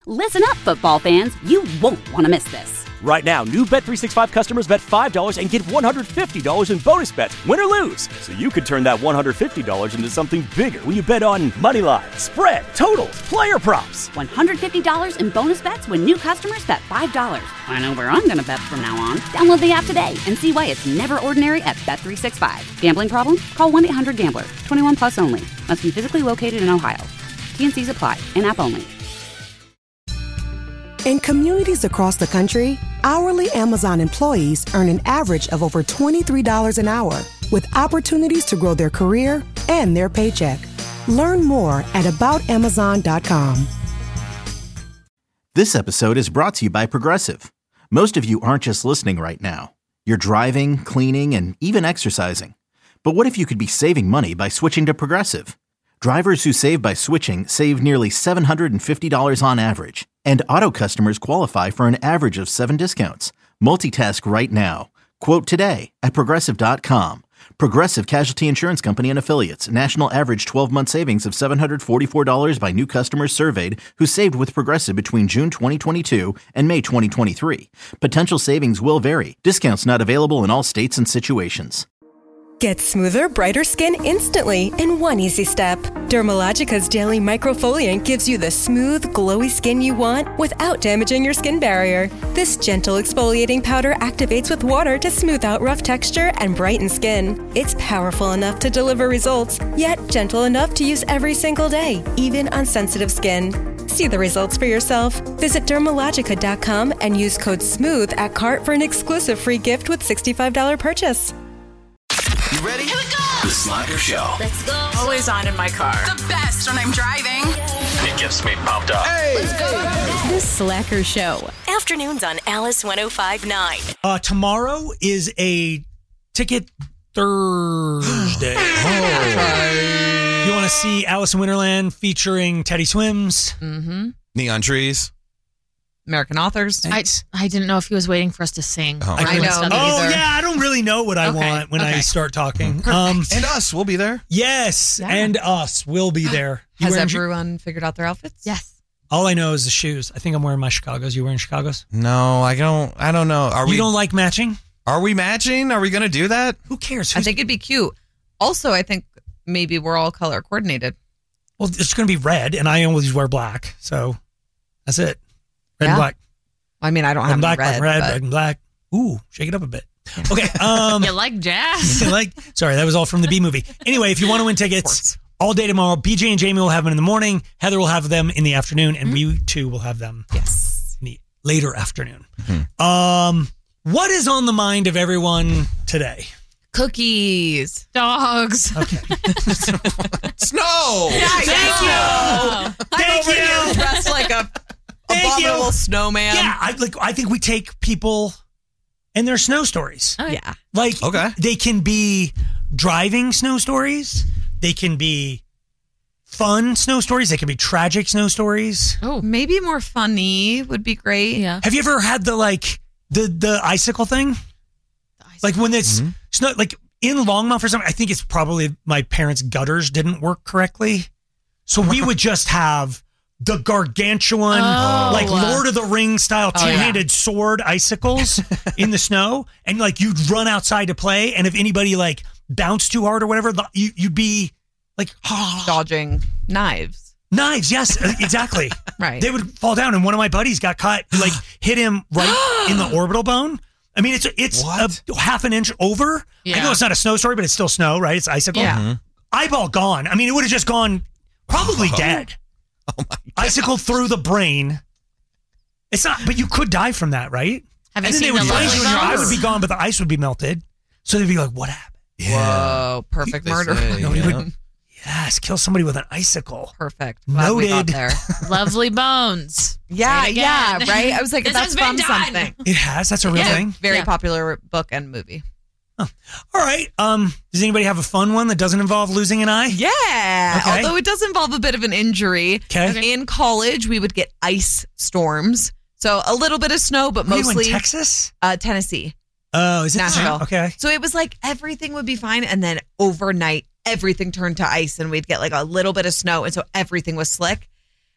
Listen up, football fans. You won't want to miss this. Right now, new Bet365 customers bet $5 and get $150 in bonus bets, win or lose. So you could turn that $150 into something bigger when you bet on money line, spread, totals, player props. $150 in bonus bets when new customers bet $5. I know where I'm going to bet from now on. Download the app today and see why it's never ordinary at Bet365. Gambling problem? Call 1-800-GAMBLER. 21 plus only. Must be physically located in Ohio. T&Cs apply. In-app only. In communities across the country, hourly Amazon employees earn an average of over $23 an hour, with opportunities to grow their career and their paycheck. Learn more at aboutamazon.com. This episode is brought to you by Progressive. Most of you aren't just listening right now. You're driving, cleaning, and even exercising. But what if you could be saving money by switching to Progressive? Drivers who save by switching save nearly $750 on average. And auto customers qualify for an average of 7 discounts. Multitask right now. Quote today at Progressive.com. Progressive Casualty Insurance Company and Affiliates. National average 12-month savings of $744 by new customers surveyed who saved with Progressive between June 2022 and May 2023. Potential savings will vary. Discounts not available in all states and situations. Get smoother, brighter skin instantly in one easy step. Dermalogica's Daily Microfoliant gives you the smooth, glowy skin you want without damaging your skin barrier. This gentle exfoliating powder activates with water to smooth out rough texture and brighten skin. It's powerful enough to deliver results, yet gentle enough to use every single day, even on sensitive skin. See the results for yourself. Visit Dermalogica.com and use code SMOOTH at cart for an exclusive free gift with $65 purchase. You ready? Here we go! The Slacker Show. Let's go. Always on in my car. The best when I'm driving. It gets me pumped up. Hey! Let's go. The Slacker Show. Afternoons on Alice 105.9. Tomorrow is a Ticket Thursday. You want to see Alice in Wonderland featuring Teddy Swims? Mm-hmm. Neon Trees. American authors. I didn't know if he was waiting for us to sing. Oh, I know. Oh, yeah. I don't really know what I want when I start talking. And us, we'll be there. Yes, and us will be there. Has everyone figured out their outfits? Yes. All I know is the shoes. I think I'm wearing my Chicago's. You wearing Chicago's? No, I don't know. You don't like matching? Are we matching? Are we going to do that? Who cares? I think it'd be cute. Also, I think maybe we're all color coordinated. Well, it's going to be red, and I always wear black, so that's it. Red and black. I mean, I don't have black, red. Red and black. Ooh, shake it up a bit. Okay. You like jazz? Sorry, that was all from the B movie. Anyway, if you want to win tickets all day tomorrow, BJ and Jamie will have them in the morning. Heather will have them in the afternoon, and we too will have them in the later afternoon. What is on the mind of everyone today? Cookies. Dogs. Okay. Snow. Thank you. Thank you. Dressed like a abominable snowman. Yeah, I think we take people and their snow stories. Oh, yeah. They can be driving snow stories. They can be fun snow stories. They can be tragic snow stories. Oh, maybe more funny would be great. Yeah. Have you ever had the icicle thing? Like when it's snow, like in Longmont for some, I think it's probably my parents' gutters didn't work correctly. So we would just have the gargantuan, Lord of the Rings style two-handed sword icicles in the snow. And you'd run outside to play. And if anybody bounced too hard or whatever, you'd be dodging knives. Knives, yes, exactly. Right. They would fall down. And one of my buddies got caught, hit him right in the orbital bone. I mean, it's a half an inch over. Yeah. I know it's not a snow story, but it's still snow, right? It's icicle. Yeah. Eyeball gone. I mean, it would have just gone probably dead. Oh my God. Icicle through the brain. It's not, but you could die from that, right? Have and you then they seen would find you and your eye would be gone, but the ice would be melted. So they'd be like, what happened? Yeah. Whoa, perfect murder. Yes, kill somebody with an icicle. Perfect. Glad we got there. Lovely Bones. Yeah, right? I was like, that's from something. It has? That's a real thing? Very popular book and movie. Oh. All right. Does anybody have a fun one that doesn't involve losing an eye? Yeah. Okay. Although it does involve a bit of an injury. Okay. In college, we would get ice storms. So a little bit of snow, but mostly. Are you in Texas? Tennessee. Oh, is it Nashville? Okay. So it was like everything would be fine. And then overnight, everything turned to ice and we'd get a little bit of snow. And so everything was slick.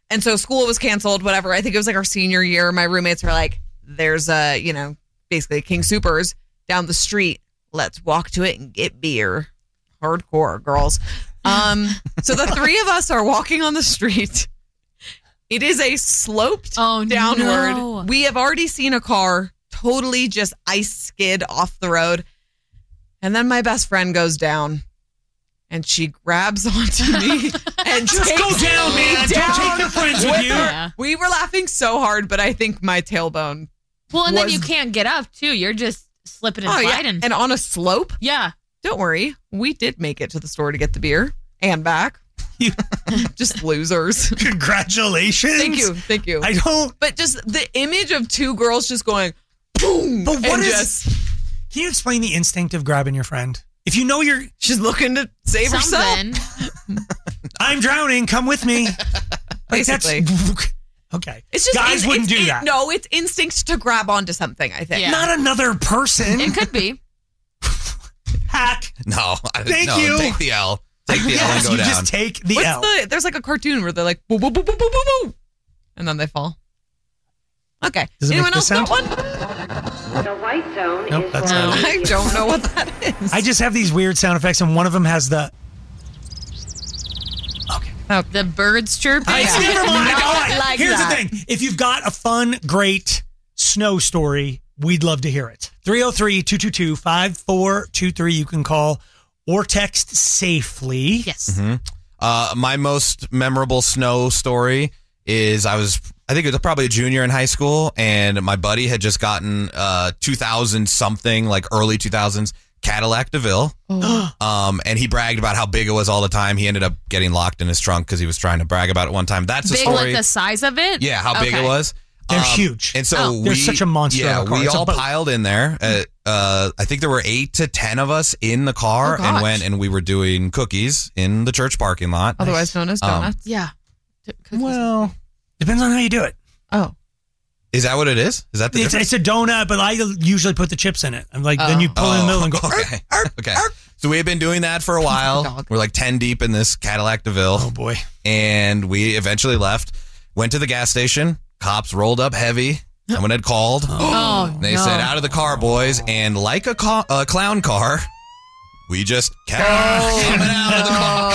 And so school was canceled, whatever. I think it was like our senior year. My roommates were like, there's basically King Soopers down the street. Let's walk to it and get beer. Hardcore, girls. So the three of us are walking on the street. It is a sloped downward. No. We have already seen a car totally just ice skid off the road. And then my best friend goes down and she grabs onto me and just go down, man. Don't take your friends with you. Yeah. We were laughing so hard, but I think my tailbone. Well, and then you can't get up too. You're just slipping and sliding. And on a slope. Yeah. Don't worry. We did make it to the store to get the beer and back. Just losers. Congratulations. Thank you. But just the image of two girls just going boom. But what is? Can you explain the instinct of grabbing your friend? If you know she's looking to save herself. I'm drowning. Come with me. Basically. Okay. It's just guys wouldn't do that. No, it's instinct to grab onto something, I think. Yeah. Not another person. It could be. Hack. No. Thank you. Take the L. Take the L and go you down. just take the L. There's like a cartoon where they're like, boo, boo, boo, boo, boo, boo, boo. And then they fall. Okay. Does it Anyone make else this got sound? one? The white zone Nope, is that's where not it. I don't know what that is. I just have these weird sound effects, and one of them has the. The birds chirping. Never mind. Not like Here's that. the thing. If you've got a fun, great snow story, we'd love to hear it. 303-222-5423. You can call or text safely. Yes. My most memorable snow story is I think it was probably a junior in high school, and my buddy had just gotten 2000 something, like early 2000s Cadillac DeVille. And he bragged about how big it was all the time. He ended up getting locked in his trunk because he was trying to brag about it one time. That's a Big, story. like the size of it? Yeah, how big it was. They're huge. And so they're such a monster. Yeah, of a car. we It's a all boat. piled in there. I think there were 8 to 10 of us in the car and went and we were doing cookies in the church parking lot. Otherwise known as donuts. Yeah. Well, depends on how you do it. Oh. Is that what it is? Is that the difference? It's a donut, but I usually put the chips in it. I'm like, then you pull in the middle and go. Okay. Okay. So we had been doing that for a while. We're like 10 deep in this Cadillac DeVille. Oh boy. And we eventually left, went to the gas station. Cops rolled up heavy. Someone had called. They said, out of the car, boys. And like a clown car, we just kept coming out of the car.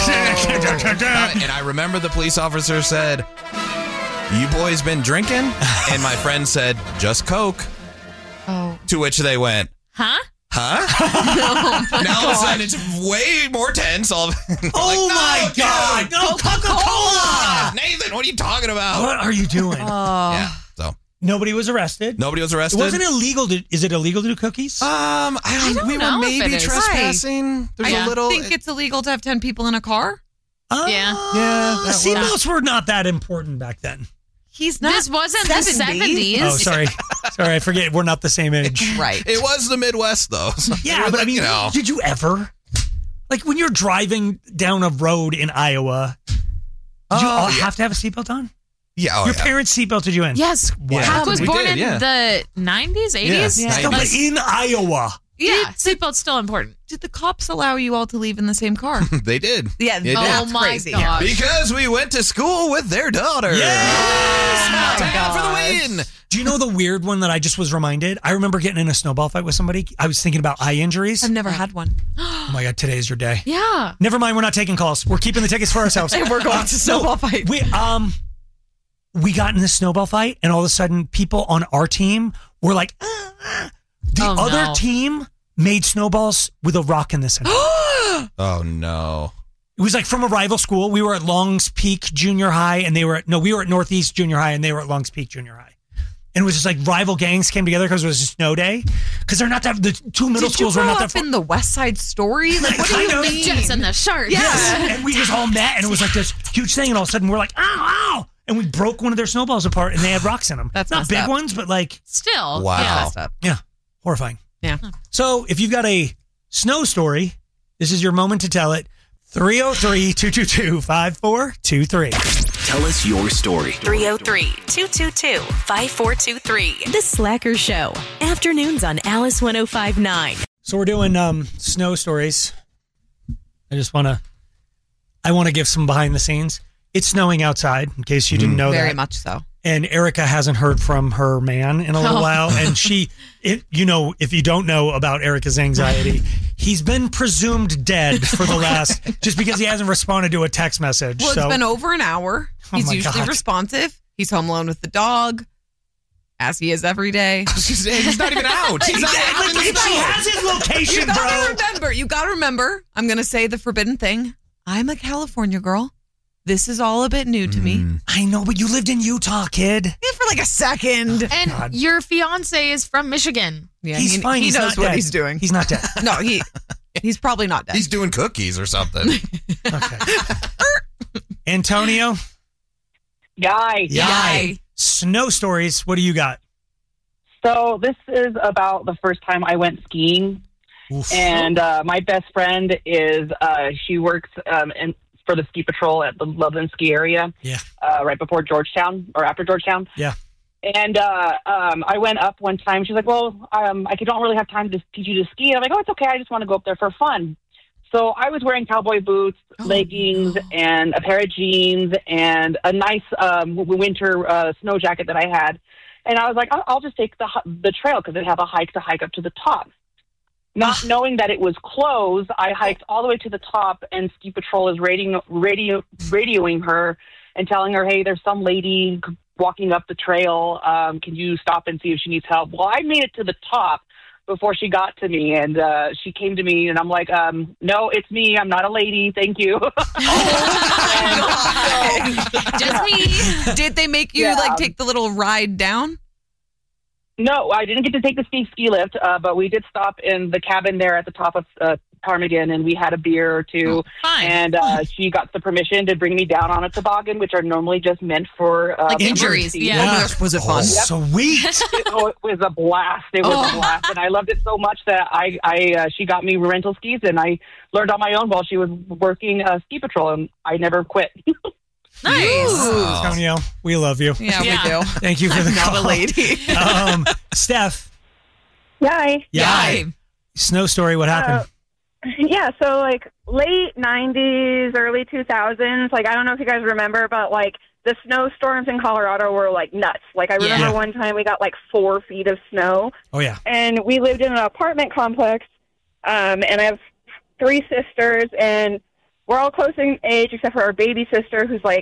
And I remember the police officer said, "You boys been drinking?" And my friend said, "Just Coke." To which they went, Huh? now all of a sudden it's way more tense. Oh my God! No, Coca-Cola! Nathan, what are you talking about? What are you doing? Yeah. So Nobody was arrested. nobody was It arrested. wasn't illegal. Is it illegal to do cookies? I don't. We know were if it maybe is. trespassing. There's I a little. think it's illegal to have 10 people in a car. Yeah. that Seatbelts were not that important back then. He's not. This wasn't the 70s. Oh, sorry. Sorry, I forget. We're not the same age. Right. It was the Midwest, though. So Yeah, but I mean, did you ever? Like when you're driving down a road in Iowa, did you all have to have a seatbelt on? Yeah. Your parents seatbelted you in? Yes. Wow. Hack was We born did, in yeah. the 90s, 80s? Yeah. Still, but in Iowa. Yeah, seatbelt's still important. Did the cops allow you all to leave in the same car? They did. Yeah. They did. Oh my crazy. gosh. Because we went to school with their daughter. Yeah! Small town for the win. Do you know the weird one that I just was reminded? I remember getting in a snowball fight with somebody. I was thinking about eye injuries. I've never had one. Oh my God, today is your day. Yeah. Never mind, we're not taking calls. We're keeping the tickets for ourselves. And we're going to snowball fight. We got in this snowball fight, and all of a sudden, people on our team were like, The other team made snowballs with a rock in the center. Oh, no. It was like from a rival school. We were at Longs Peak Junior High, and we were at Northeast Junior High, and they were at Longs Peak Junior High. And it was just like rival gangs came together because it was a snow day. Because they're not that, the two middle schools were not that in the West Side Story? Like, what do Kind you of. mean? Jets and the Sharks. Yes. And we just all met, and it was like this huge thing. And all of a sudden, we're like, ow, ow. And we broke one of their snowballs apart, and they had rocks in them. That's not messed big up. ones, but like. Still. Wow. Yeah. Messed up. Yeah. Horrifying. Yeah. So if you've got a snow story, this is your moment to tell it. 303-222-5423. Tell us your story. 303-222-5423. The Slacker Show. Afternoons on Alice 105.9. So we're doing snow stories. I want to give some behind the scenes. It's snowing outside, in case you didn't know that. Very much so. And Erica hasn't heard from her man in a little while. And if you don't know about Erica's anxiety, he's been presumed dead for the last, just because he hasn't responded to a text message. Well, it's been over an hour. He's usually responsive. He's home alone with the dog, as he is every day. He's not even out. He has his location, You gotta remember, I'm going to say the forbidden thing. I'm a California girl. This is all a bit new to me. I know, but you lived in Utah, kid. Yeah, for like a second. And your fiance is from Michigan. Yeah, he's fine. He knows what he's doing. He's not dead. No, he's probably not dead. He's doing cookies or something. Okay. Antonio? Yay. Snow stories. What do you got? So this is about the first time I went skiing. Oof. And my best friend is, she works for the ski patrol at the Loveland ski area. Yeah. Right before Georgetown or after Georgetown. Yeah. And I went up one time. She's like, well, I don't really have time to teach you to ski. I'm like, oh, it's okay. I just want to go up there for fun. So I was wearing cowboy boots, leggings, and a pair of jeans, and a nice winter snow jacket that I had. And I was like, I'll just take the trail because they have a hike up to the top. Not knowing that it was closed, I hiked all the way to the top, and ski patrol is radioing her and telling her, hey, there's some lady walking up the trail. Can you stop and see if she needs help? Well, I made it to the top before she got to me, and she came to me, and I'm like, no, it's me. I'm not a lady. Thank you. Just me. Did they make you take the little ride down? No, I didn't get to take the ski lift, but we did stop in the cabin there at the top of Ptarmigan, and we had a beer or two. And she got the permission to bring me down on a toboggan, which are normally just meant for injuries. Yeah. Oh my gosh, was it fun? Sweet. It was a blast. It was a blast, and I loved it so much that she got me rental skis, and I learned on my own while she was working ski patrol, and I never quit. Nice. Antonio, we love you. Yeah, we do. Thank you for the call. Not a lady. Steph. Yay. Snow story, what happened? So like late 90s, early 2000s, like I don't know if you guys remember, but like the snowstorms in Colorado were like nuts. Like I remember one time we got like 4 feet of snow. Oh yeah. And we lived in an apartment complex, and I have 3 sisters, and we're all close in age except for our baby sister, who's like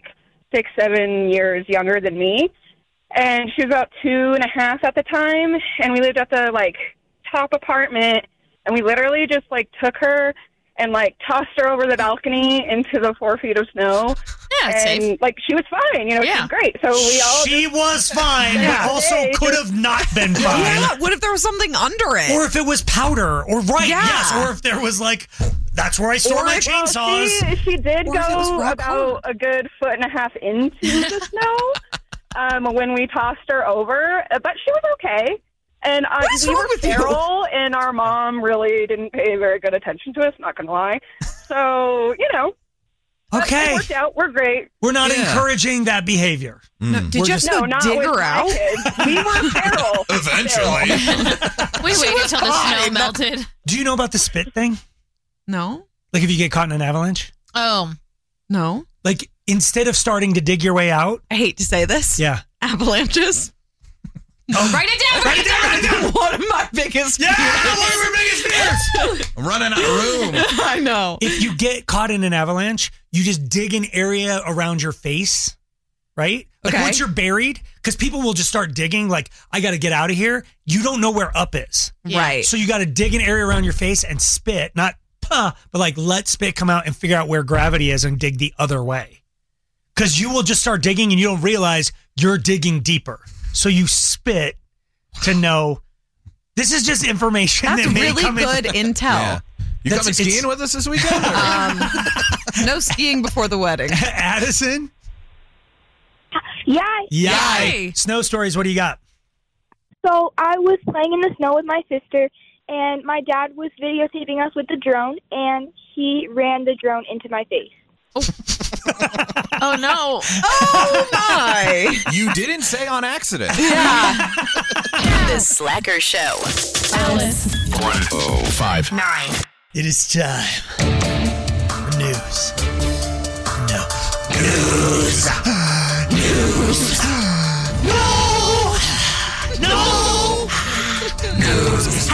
6-7 years younger than me. And she was about 2.5 at the time, and we lived at the like top apartment, and we literally just like took her and like tossed her over the balcony into the 4 feet of snow. Yeah, and safe. like she was fine, she was great. So we all was fine, but also could have not been fine. Yeah, what if there was something under it? Or if it was powder, or or if there was like, that's where I store my chainsaws. Well, she did go about a good 1.5 feet into the snow when we tossed her over, but she was okay. And we were feral, and our mom really didn't pay very good attention to us, not going to lie. So, Okay. It worked out. We're great. We're not encouraging that behavior. No, did you have to dig her out? We were feral. Eventually. We waited until the snow melted. Do you know about the spit thing? No. Like if you get caught in an avalanche? Oh. No. Like instead of starting to dig your way out? I hate to say this. Yeah. Avalanches. Oh, write it down. Write it down. One of my biggest fears. One of our biggest fears. I'm running out of room. I know. If you get caught in an avalanche, you just dig an area around your face, right? Like once you're buried, because people will just start digging, like, I got to get out of here. You don't know where up is. Yeah. Right. So you got to dig an area around your face and spit, not but like let spit come out and figure out where gravity is and dig the other way. Because you will just start digging and you don't realize you're digging deeper. So you spit to know. This is just information That's that may really come good intel. Yeah. You coming skiing with us this weekend? No skiing before the wedding. Addison? Yay. Snow stories, what do you got? So I was playing in the snow with my sister, and my dad was videotaping us with the drone, and he ran the drone into my face. Oh, no. Oh, my. You didn't say on accident. Yeah. The Slacker Show. Alice. 105.9. It is time for news. No. News. News. No. No. News.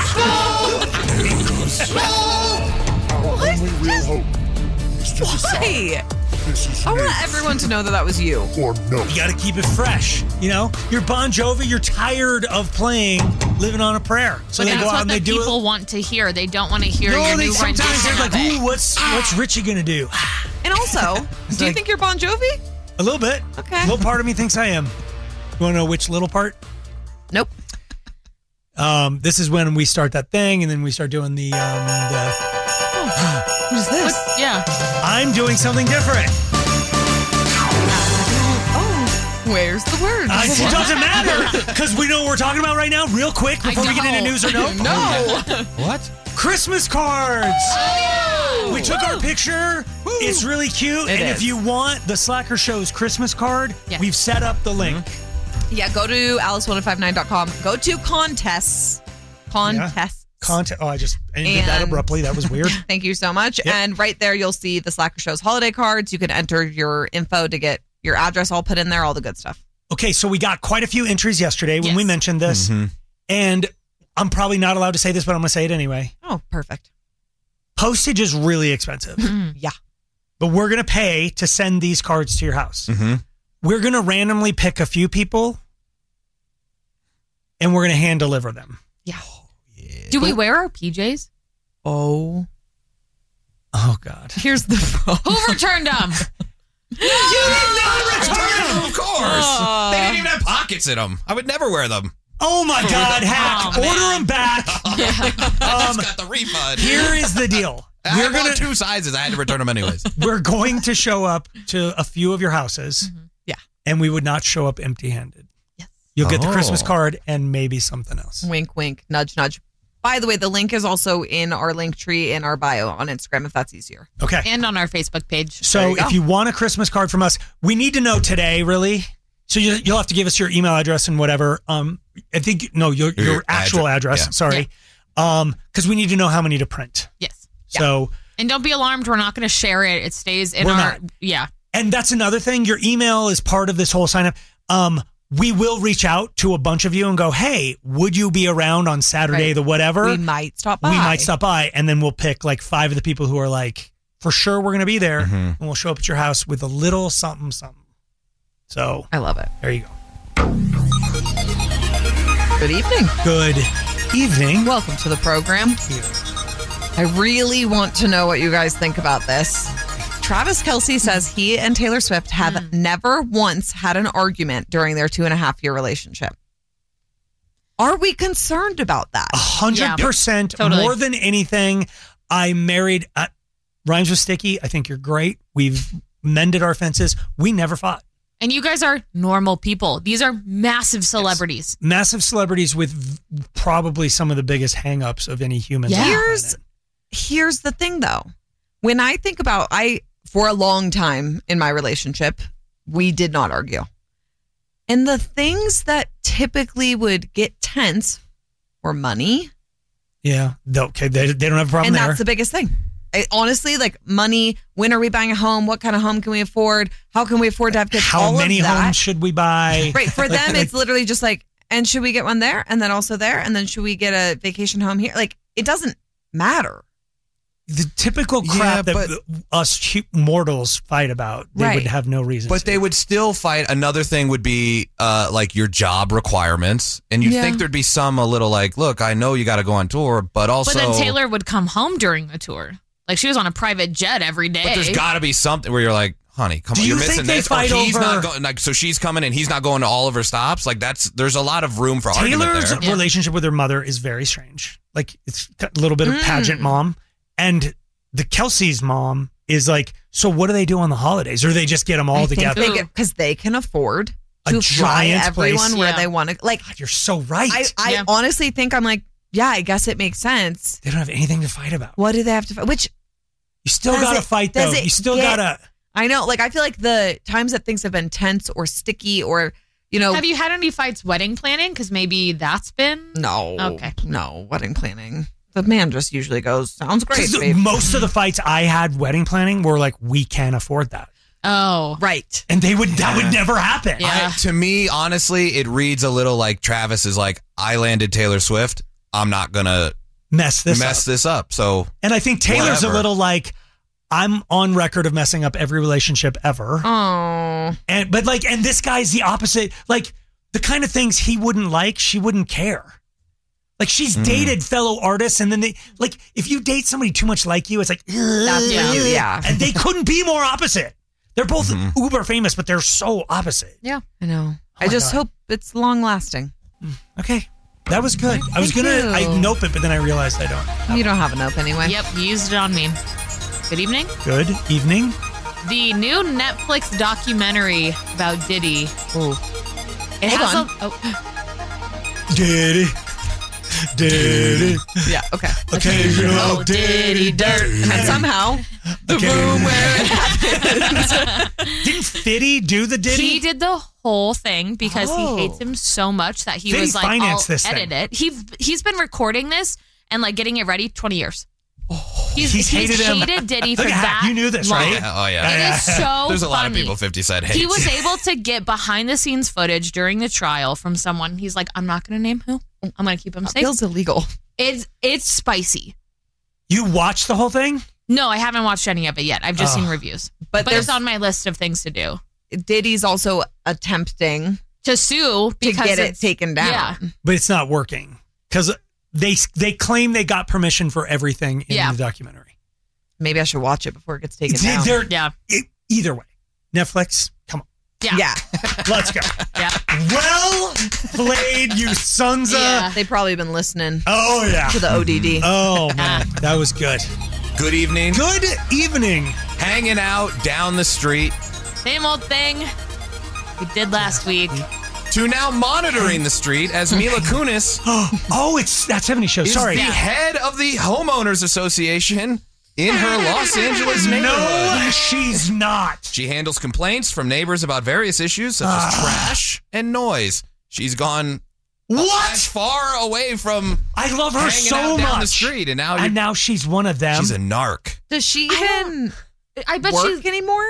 Why? I want everyone to know that was you. Or no. You got to keep it fresh. You know, you're Bon Jovi. You're tired of playing "Living on a Prayer," so But they that's go out what and the they do people it. want to hear. They don't want to hear No, your they new sometimes rendition they're of like, it. "Ooh, what's Richie gonna do?" And also, do you like- think you're Bon Jovi? A little bit. Okay. A little part of me thinks I am. You want to know which little part? Nope. This is when we start that thing, and then we start doing the. What is this? Yeah. I'm doing something different. Where's the word? It doesn't matter because we know what we're talking about right now. Real quick before we get into news or note. No. What? Christmas cards. We took our picture. It's really cute. It and is. if you want the Slacker Show's Christmas card, we've set up the link. Yeah, go to alice1059.com. Go to contests. Contests. Content. Oh, I just ended that And- abruptly. That was weird. Thank you so much. Yep. And right there, you'll see the Slacker Show's holiday cards. You can enter your info to get your address all put in there, all the good stuff. Okay, so we got quite a few entries yesterday when we mentioned this. And I'm probably not allowed to say this, but I'm going to say it anyway. Oh, perfect. Postage is really expensive. Yeah. But we're going to pay to send these cards to your house. We're going to randomly pick a few people and we're going to hand deliver them. Yeah. Do we wear our PJs? Oh, God. Here's the phone. Who returned them? You did not return them, of course. They didn't even have pockets in them. I would never wear them. Oh, my God, Hack. Order them back. I just got the refund. Here is the deal. We're going to 2 sizes. I had to return them anyways. We're going to show up to a few of your houses. Yeah. And we would not show up empty-handed. Yes. You'll get the Christmas card and maybe something else. Wink, wink, nudge, nudge. By the way, the link is also in our link tree in our bio on Instagram if that's easier. Okay. And on our Facebook page. So if you want a Christmas card from us, we need to know today, really. So you'll have to give us your email address and whatever. I think, your actual address. Yeah. Sorry. Because we need to know how many to print. Yes. So. And don't be alarmed. We're not going to share it. It stays in We're our. not. Yeah. And that's another thing. Your email is part of this whole sign up. We will reach out to a bunch of you and go, hey, would you be around on Saturday, Right. the whatever? We might stop by. We might stop by. And then we'll pick like 5 of the people who are like, for sure we're going to be there. And we'll show up at your house with a little something, something. So I love it. There you go. Good evening. Good evening. Welcome to the program. I really want to know what you guys think about this. Travis Kelce says he and Taylor Swift have never once had an argument during their 2.5-year relationship. Are we concerned about that? 100%. Totally. More than anything, I married, rhymes with sticky. I think you're great. We've mended our fences. We never fought. And you guys are normal people. These are massive celebrities. Massive celebrities with probably some of the biggest hangups of any human. Here's the thing, though. When I think about, for a long time in my relationship, we did not argue. And the things that typically would get tense were money. Yeah. Okay. They don't have a problem And there. that's the biggest thing. Honestly, like money, when are we buying a home? What kind of home can we afford? How can we afford to have kids? How All many of that. homes should we buy? Right. For Like- them, like- it's literally just like, and should we get one there? And then also there? And then should we get a vacation home here? Like, it doesn't matter. the typical crap that us cheap mortals fight about. They would have no reason. But they would still fight. Another thing would be like your job requirements. And you'd Yeah. think there'd be some a little like, look, I know you got to go on tour, but also. But then Taylor would come home during the tour. Like she was on a private jet every day. But there's got to be something where you're like, honey, come Do on, you you're think missing they this. fight Or he's over- not going. Like, so she's coming and he's not going to all of her stops. Like there's a lot of room for argument Taylor's there. relationship with her mother is very strange. Like it's got a little bit of pageant mom, and the Kelsey's mom is like, so what do they do on the holidays? Or they just get them all together? Because they can afford A to fly giant everyone place. where Yeah. they want to. Like, God, you're so right. I honestly think I'm like, yeah, I guess it makes sense. They don't have anything to fight about. What do they have to fight? Which You still does got to it- fight does though. it You still get- got to. I know. Like, I feel like the times that things have been tense or sticky or, you know. Have you had any fights wedding planning? Because maybe that's been. No. Okay. No, wedding planning. The man just usually goes, sounds great, 'Cause babe. most of the fights I had wedding planning were like, we can't afford that. Oh, right. And that would never happen. To me, honestly, it reads a little like Travis is like, I landed Taylor Swift. I'm not going to mess this up. So, and I think Taylor's whatever. a little like, I'm on record of messing up every relationship ever. Oh. And this guy's the opposite. Like the kind of things he wouldn't like, she wouldn't care. Like she's dated fellow artists, and then if you date somebody too much like you, it's like, That's you, yeah. And they couldn't be more opposite. They're both uber famous, but they're so opposite. Yeah, I know. I just hope it's long lasting. Okay. That was good. I was going to nope it, but then I realized I don't. You don't have a nope anyway. Yep, you used it on me. Good evening. Good evening. The new Netflix documentary about Diddy. Ooh. It Hold has on. Diddy. Yeah, okay. Occasional Diddy dirt. And somehow, the room where it happens. Didn't Fitty do the Diddy? He did the whole thing because he hates him so much that he Fitty was like, financed I'll this edit thing. it. He's been recording this and like getting it ready 20 years. He's hated him. Diddy for Look at that. You knew this, long. right? Oh, yeah. It is so There's a lot of funny. people 50 Cent hates. He was able to get behind the scenes footage during the trial from someone. He's like, I'm not going to name who. I'm going to keep him safe. Feels illegal. It's spicy. You watched the whole thing? No, I haven't watched any of it yet. I've just seen reviews. But it's on my list of things to do. Diddy's also attempting to sue because to get it taken down. Yeah. But it's not working because they claim they got permission for everything in the documentary. Maybe I should watch it before it gets taken down. Either way, Netflix, come on. Yeah. Let's go. Yeah. Well played, you sons of. Yeah. They've probably been listening. Oh, yeah. To the ODD. Oh, man. That was good. Good evening. Good evening. Hanging out down the street. Same old thing we did last week. To now monitoring the street as Mila Kunis. It's that 70 show. Sorry. Is the head of the Homeowners Association in her Los Angeles neighborhood. No, she's not. She handles complaints from neighbors about various issues such as trash and noise. She's gone as far away from I love her hanging so out down the much. street, and now she's one of them. She's a narc. Does she even I bet work anymore?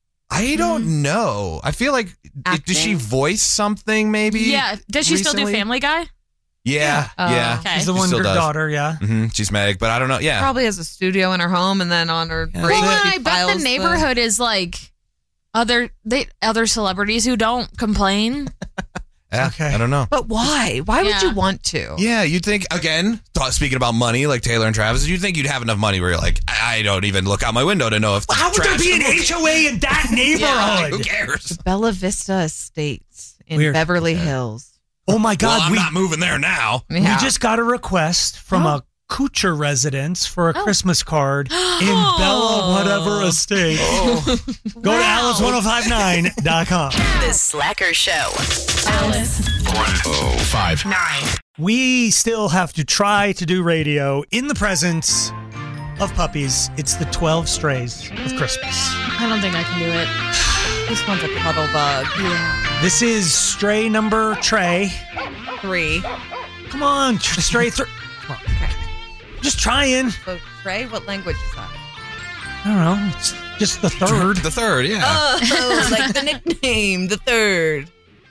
I don't know. I feel like did she voice something maybe? Yeah. Does she still do recently? Family Guy? Yeah. Yeah. Okay. She's the one She her still does. daughter, yeah. She's Meg, but I don't know. Yeah. Probably has a studio in her home, and then on her break, Well, she I bet the files neighborhood is like other celebrities who don't complain. Yeah, Okay. I don't know. But why? Why would you want to? Yeah, you'd think, again, speaking about money, like Taylor and Travis, you'd think you'd have enough money where you're like, I don't even look out my window to know if How would there be an HOA in that neighborhood? Who cares? Bella Vista Estates in Weird. Beverly Hills. Oh my God. Well, I'm not moving there now. We just got a request from a Kuchar residence for a Christmas card in Bella whatever estate. Go to Alice1059.com. The Slacker Show. Alice. 1059. We still have to try to do radio in the presence of puppies. It's the 12 strays of Christmas. I don't think I can do it. This one's a cuddle bug. Yeah. This is stray number Trey. 3. Come on, stray 3. Come on. Okay. Just trying. So, Trey, what language is that? I don't know. It's just the third. The third, yeah. Oh, like the nickname, the third.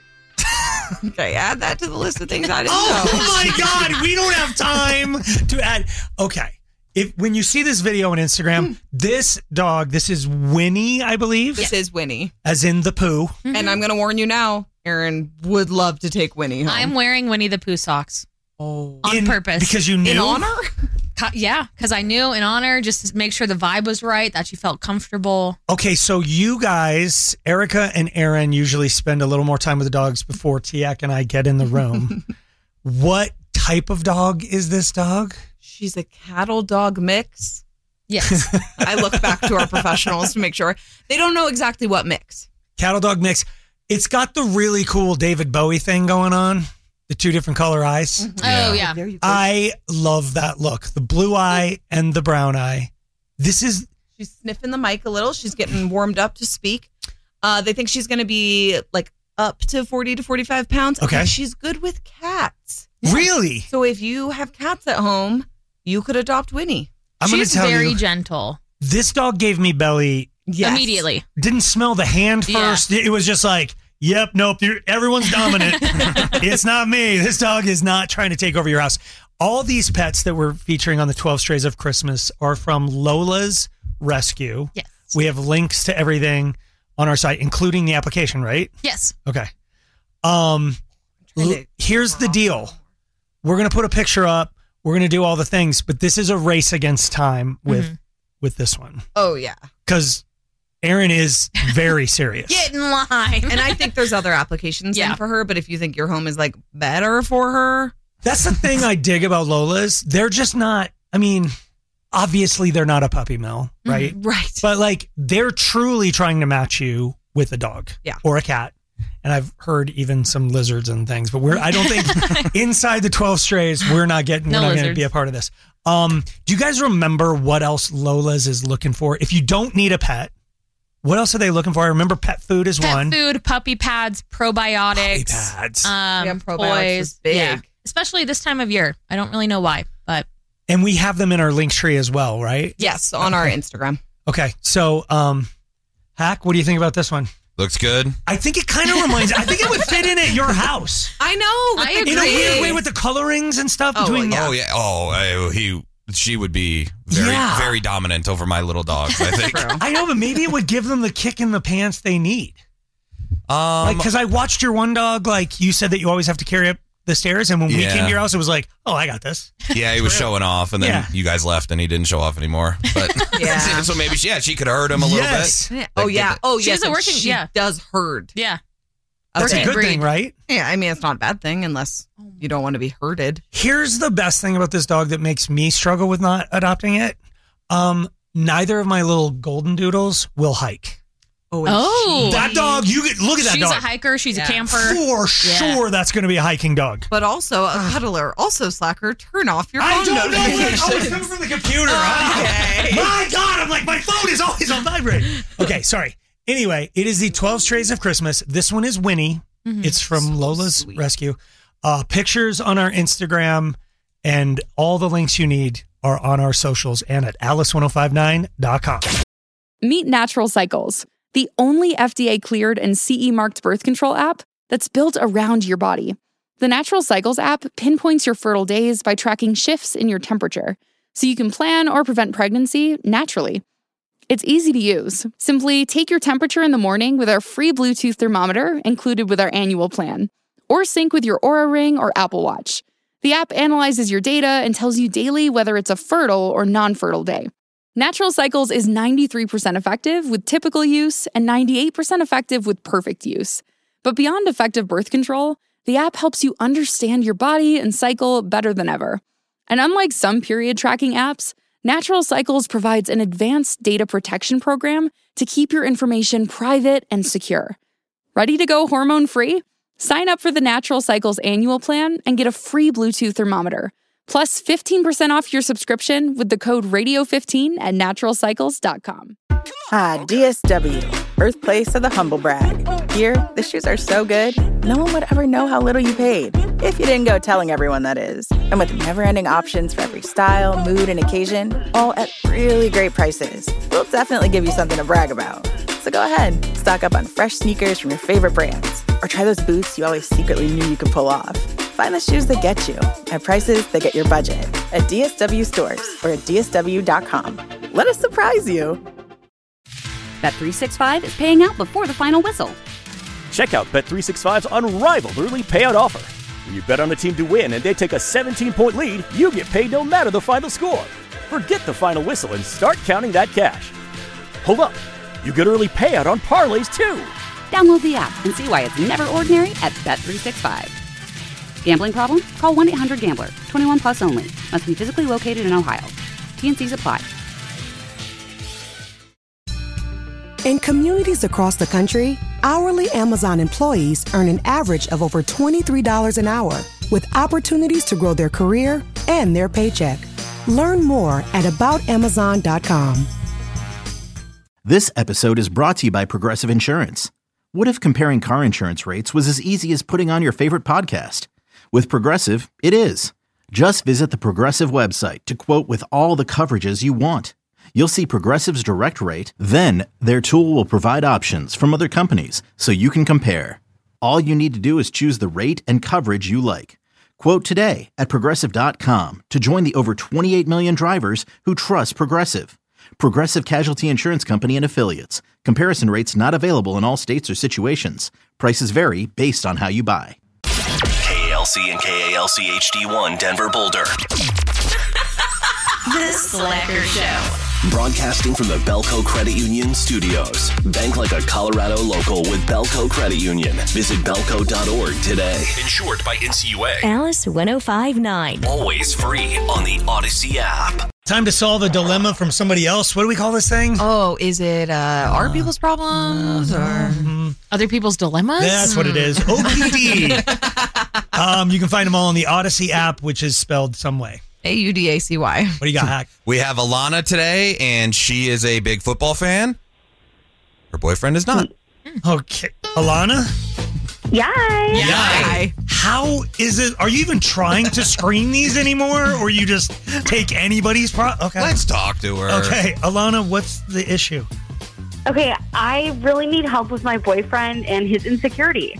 Okay, add that to the list of things I didn't know. Oh my God, we don't have time to add. Okay. When you see this video on Instagram, this dog, this is Winnie, I believe. This is Winnie. As in the poo. And I'm going to warn you now, Aaron would love to take Winnie home. I'm wearing Winnie the Pooh socks. Oh. On purpose. Because you knew? In honor? Yeah, because I knew in honor, just to make sure the vibe was right, that you felt comfortable. Okay, so you guys, Erica and Aaron, usually spend a little more time with the dogs before Tiak and I get in the room. What type of dog is this dog? She's a cattle dog mix. Yes. I look back to our professionals to make sure. They don't know exactly what mix. Cattle dog mix. It's got the really cool David Bowie thing going on. The 2 different color eyes. Mm-hmm. Oh, yeah. There you go. I love that look. The blue eye and the brown eye. She's sniffing the mic a little. She's getting warmed up to speak. They think she's going to be like up to 40 to 45 pounds. Okay. And she's good with cats. Really? So if you have cats at home, you could adopt Winnie. I'm going to She's tell very you, gentle. this dog gave me belly Immediately. Didn't smell the hand first. It was just like, yep, nope, everyone's dominant. It's not me. This dog is not trying to take over your house. All these pets that we're featuring on the 12 Strays of Christmas are from Lola's Rescue. Yes. We have links to everything on our site, including the application, right? Yes. Okay. Here's the deal. We're going to put a picture up. We're going to do all the things, but this is a race against time with this one. Oh, yeah. Because Erin is very serious. Get in line. And I think there's other applications in for her, but if you think your home is like better for her. That's the thing I dig about Lola's. They're just not, I mean, obviously they're not a puppy mill, right? Right. But like they're truly trying to match you with a dog or a cat. And I've heard even some lizards and things, but I don't think inside the 12 Strays, we're not going to be a part of this. Do you guys remember what else Lola's is looking for? If you don't need a pet, what else are they looking for? I remember pet food is one. Pet food, puppy pads, probiotics. Puppy pads. Probiotics toys. is big. Yeah. Especially this time of year. I don't really know why, but. And we have them in our link tree as well, right? Yes, on our Instagram. Okay. So, Hack, what do you think about this one? Looks good. I think it kind of reminds. I think it would fit in at your house. I know. I agree. In a weird way with the colorings and stuff between. She would be very dominant over my little dogs, I think. I know, but maybe it would give them the kick in the pants they need. Because I watched your one dog. Like you said that you always have to carry up the stairs, and when we came to your house, it was like, oh, I got this. Yeah, he was showing off, and then you guys left, and he didn't show off anymore. But so maybe she could hurt him a little bit. Yeah. Oh yeah. She Yeah. does hurt. Yeah. That's a good thing, right? Yeah, I mean it's not a bad thing unless you don't want to be hurted. Here's the best thing about this dog that makes me struggle with not adopting it. Neither of my little golden doodles will hike. Oh, that dog! Look at that dog. She's a hiker. She's a camper. For sure, that's going to be a hiking dog. But also a cuddler. Also, Slacker, turn off your phone I don't know. notifications. Oh, it's coming from the computer. Okay. My God, I'm like, my phone is always on vibrate. Okay, sorry. Anyway, it is the 12 Strays of Christmas. This one is Winnie. It's from Lola's Rescue. Pictures on our Instagram and all the links you need are on our socials and at alice1059.com. Meet Natural Cycles, the only FDA-cleared and CE-marked birth control app that's built around your body. The Natural Cycles app pinpoints your fertile days by tracking shifts in your temperature, so you can plan or prevent pregnancy naturally. It's easy to use. Simply take your temperature in the morning with our free Bluetooth thermometer included with our annual plan, or sync with your Oura Ring or Apple Watch. The app analyzes your data and tells you daily whether it's a fertile or non-fertile day. Natural Cycles is 93% effective with typical use and 98% effective with perfect use. But beyond effective birth control, the app helps you understand your body and cycle better than ever. And unlike some period tracking apps, Natural Cycles provides an advanced data protection program to keep your information private and secure. Ready to go hormone-free? Sign up for the Natural Cycles annual plan and get a free Bluetooth thermometer. Plus 15% off your subscription with the code radio15 at naturalcycles.com. Ah, DSW, birthplace of the humble brag. Here, the shoes are so good, no one would ever know how little you paid. If you didn't go telling everyone, that is. And with never-ending options for every style, mood, and occasion, all at really great prices, we'll definitely give you something to brag about. So go ahead, stock up on fresh sneakers from your favorite brands, or try those boots you always secretly knew you could pull off. Find the shoes that get you at prices that get your budget at DSW stores or at DSW.com. Let us surprise you. Bet365 is paying out before the final whistle. Check out Bet365's unrivaled early payout offer. When you bet on a team to win and they take a 17-point lead, you get paid no matter the final score. Forget the final whistle and start counting that cash. Hold up. You get early payout on parlays, too. Download the app and see why it's never ordinary at Bet365. Gambling problem? Call 1-800-GAMBLER. 21 plus only. Must be physically located in Ohio. T&Cs apply. In communities across the country, hourly Amazon employees earn an average of over $23 an hour, with opportunities to grow their career and their paycheck. Learn more at aboutamazon.com. This episode is brought to you by Progressive Insurance. What if comparing car insurance rates was as easy as putting on your favorite podcast? With Progressive, it is. Just visit the Progressive website to quote with all the coverages you want. You'll see Progressive's direct rate, then their tool will provide options from other companies so you can compare. All you need to do is choose the rate and coverage you like. Quote today at Progressive.com to join the over 28 million drivers who trust Progressive. Progressive Casualty Insurance Company and Affiliates. Comparison rates not available in all states or situations. Prices vary based on how you buy. KALC and KALC HD1 Denver Boulder. The Slacker Show. Broadcasting from the Belco Credit Union studios. Bank like a Colorado local with Belco Credit Union. Visit belco.org today. Insured by NCUA. Alice 105.9. Always free on the Odyssey app. Time to solve a dilemma from somebody else. What do we call this thing? Oh, is it our people's problems or other people's dilemmas? That's what it is. OPD. You can find them all on the Odyssey app, which is spelled some way. AUDACY. What do you got, Hack? We have Alana today, and she is a big football fan. Her boyfriend is not. Okay. Alana? Yay. How is it? Are you even trying to screen these anymore, or you just take anybody's Okay. Let's talk to her. Okay. Alana, what's the issue? Okay, I really need help with my boyfriend and his insecurity.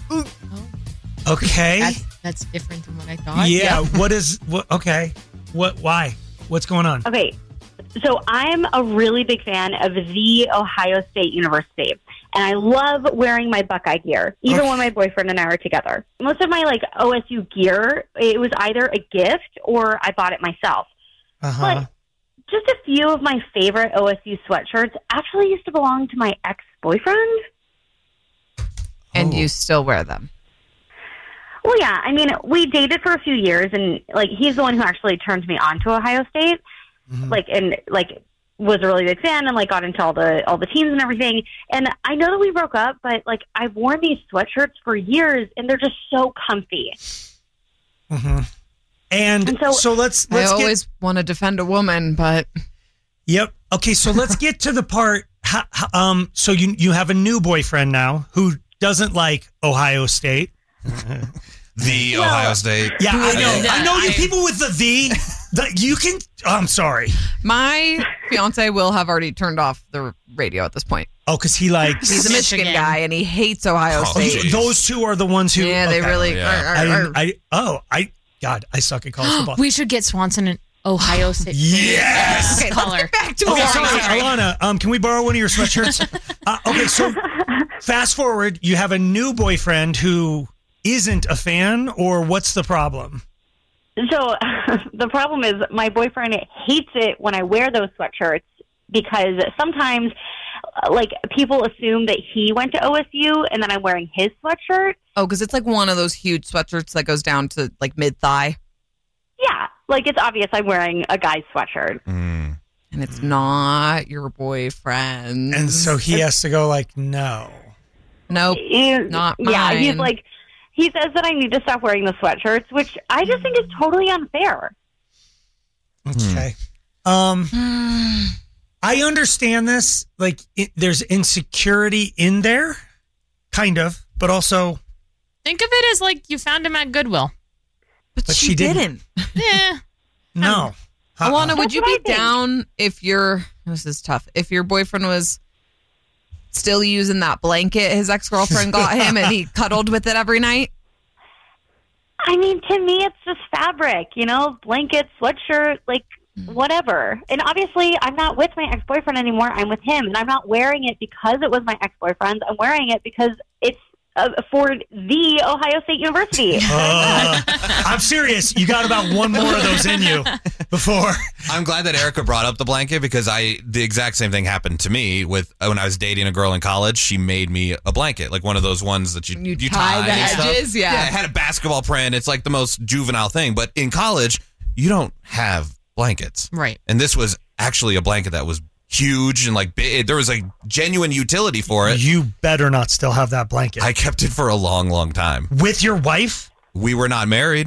Okay. That's different than what I thought. Yeah. Okay. Why? What's going on? Okay, so I'm a really big fan of the Ohio State University, and I love wearing my Buckeye gear, even when my boyfriend and I are together. Most of my OSU gear, it was either a gift or I bought it myself. But just a few of my favorite OSU sweatshirts actually used to belong to my ex-boyfriend. And you still wear them? Well, yeah. I mean, we dated for a few years, and he's the one who actually turned me on to Ohio State. And was a really big fan, and got into all the teams and everything. And I know that we broke up, but I've worn these sweatshirts for years, and they're just so comfy. And so let's I always want to defend a woman, but yep. Okay, so let's get to the part. So you have a new boyfriend now who doesn't like Ohio State. Ohio State. Yeah, I know you people with the you can. I'm sorry. My fiance will have already turned off the radio at this point. Oh, because he's a Michigan guy and he hates Ohio State. Those two are the ones who. Yeah, they really. God, I suck at college football. We should get Swanson an Ohio State. Yes. Okay, color. let's get back to sorry, Alana. Can we borrow one of your sweatshirts? Okay, so fast forward. You have a new boyfriend who isn't a fan, or what's the problem? So the problem is my boyfriend hates it when I wear those sweatshirts because sometimes people assume that he went to OSU and then I'm wearing his sweatshirt. Oh, because it's one of those huge sweatshirts that goes down to mid-thigh. Yeah, it's obvious I'm wearing a guy's sweatshirt. And it's not your boyfriend. And so he has to go no. Nope, not mine. Yeah, he's he says that I need to stop wearing the sweatshirts, which I just think is totally unfair. Okay. I understand this. There's insecurity in there, kind of, but also... Think of it as you found him at Goodwill. But she didn't. Yeah. No. Alana, would you be down if this is tough, if your boyfriend was still using that blanket his ex-girlfriend got him and he cuddled with it every night? I mean, to me, it's just fabric, blanket, sweatshirt, whatever. And obviously, I'm not with my ex-boyfriend anymore. I'm with him. And I'm not wearing it because it was my ex-boyfriend's. I'm wearing it because it's for the Ohio State University. I'm serious. You got about one more of those in you before. I'm glad that Erica brought up the blanket because the exact same thing happened to me when I was dating a girl in college. She made me a blanket, one of those ones that you tie the edges. Yeah, it had a basketball print. It's the most juvenile thing. But in college, you don't have blankets, right? And this was actually a blanket that was huge and big. There was a genuine utility for it. You better not still have that blanket. I kept it for a long, long time. With your wife? We were not married.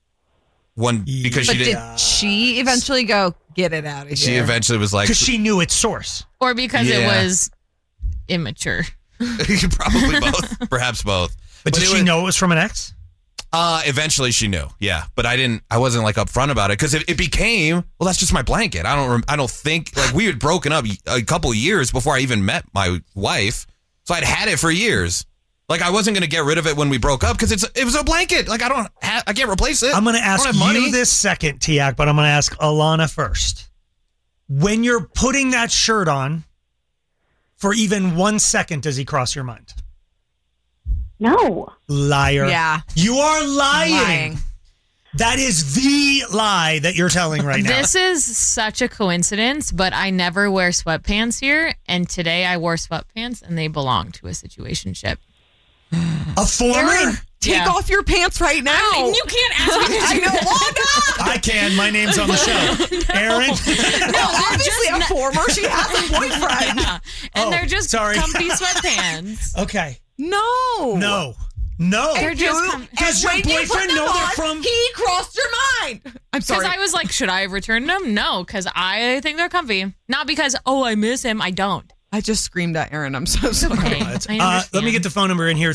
Because she didn't. Did she eventually go, get it out of here? She eventually was because she knew its source. Or because it was immature. Probably both. Perhaps both. But did she know it was from an ex? Eventually she knew, yeah, but I wasn't like upfront about it because it became, well, that's just my blanket. I don't think, like, we had broken up a couple of years before I even met my wife, so I'd had it for years. Like, I wasn't going to get rid of it when we broke up because it was a blanket. Like, I can't replace it. I'm going to ask you this second, Tiak, but I'm going to ask Alana first. When you're putting that shirt on, for even 1 second, does he cross your mind? No. Liar. Yeah. You are lying. That is the lie that you're telling right now. This is such a coincidence, but I never wear sweatpants here. And today I wore sweatpants and they belong to a situationship. A former? Aaron, take off your pants right now. You can't ask me to I do know. that. I can. My name's on the show. Aaron? No, obviously a former. She has a boyfriend. Yeah. And they're just sorry. comfy sweatpants. Okay. No. No. They're just Does your boyfriend know they're from... He crossed your mind. I'm sorry. Because I was like, should I have returned them? No, because I think they're comfy. Not because, I miss him. I don't. I just screamed at Aaron. I'm so sorry. I let me get the phone number in here.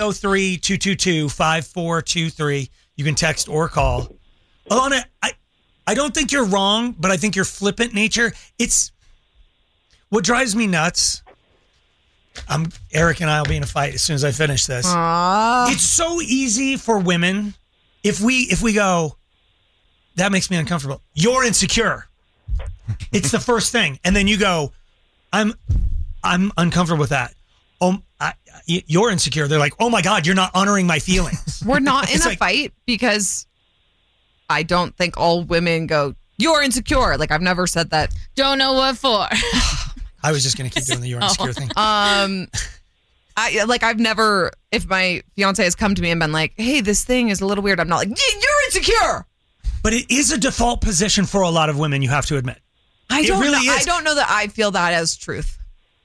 303-222-5423. You can text or call. Alana, I don't think you're wrong, but I think your flippant nature, it's... What drives me nuts... Eric and I will be in a fight as soon as I finish this. It's so easy for women if we go, that makes me uncomfortable. You're insecure. It's the first thing, and then you go, I'm uncomfortable with that. You're insecure. They're like, oh my God, you're not honoring my feelings. We're not in a fight because I don't think all women go, you're insecure. Like, I've never said that. Don't know what for. I was just going to keep doing the you're insecure thing. I've never, if my fiance has come to me and been like, hey, this thing is a little weird, I'm not like, you're insecure. But it is a default position for a lot of women, you have to admit. I don't know that I feel that as truth.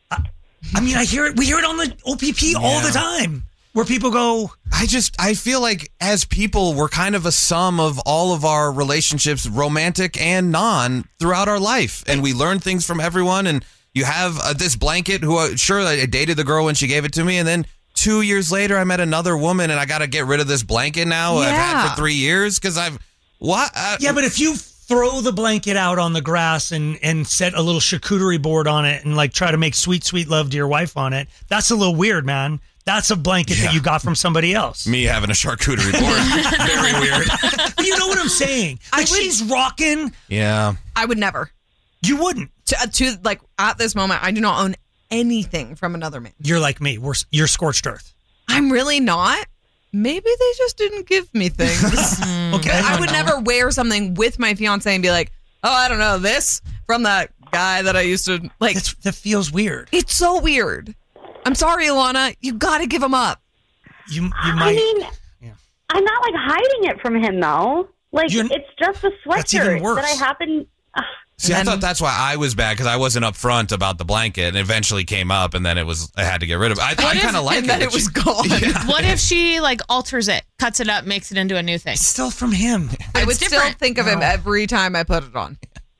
I mean, we hear it on the OPP all the time where people go, I feel like as people, we're kind of a sum of all of our relationships, romantic and non, throughout our life. And we learn things from everyone. And you have this blanket who, I dated the girl when she gave it to me. And then 2 years later, I met another woman and I got to get rid of this blanket now I've had for 3 years because yeah, but if you throw the blanket out on the grass and set a little charcuterie board on it and like try to make sweet, sweet love to your wife on it, that's a little weird, man. That's a blanket that you got from somebody else. Me having a charcuterie board. Very weird. But you know what I'm saying? Like she's rocking. Yeah. I would never. You wouldn't. Like at this moment, I do not own anything from another man. You're like me. You're scorched earth. I'm really not. Maybe they just didn't give me things. Okay. I would never wear something with my fiance and be like, oh, I don't know, this from that guy that I used to like. That feels weird. It's so weird. I'm sorry, Alana. You got to give him up. You might. I mean, I'm not like hiding it from him though. Like it's just a sweatshirt that I happen. See, I thought that's why I was bad because I wasn't upfront about the blanket, and eventually came up, and then I had to get rid of it. I kind of like it. Then it was gone. Yeah. What if she like alters it, cuts it up, makes it into a new thing? It's still from him. I would still think of him every time I put it on.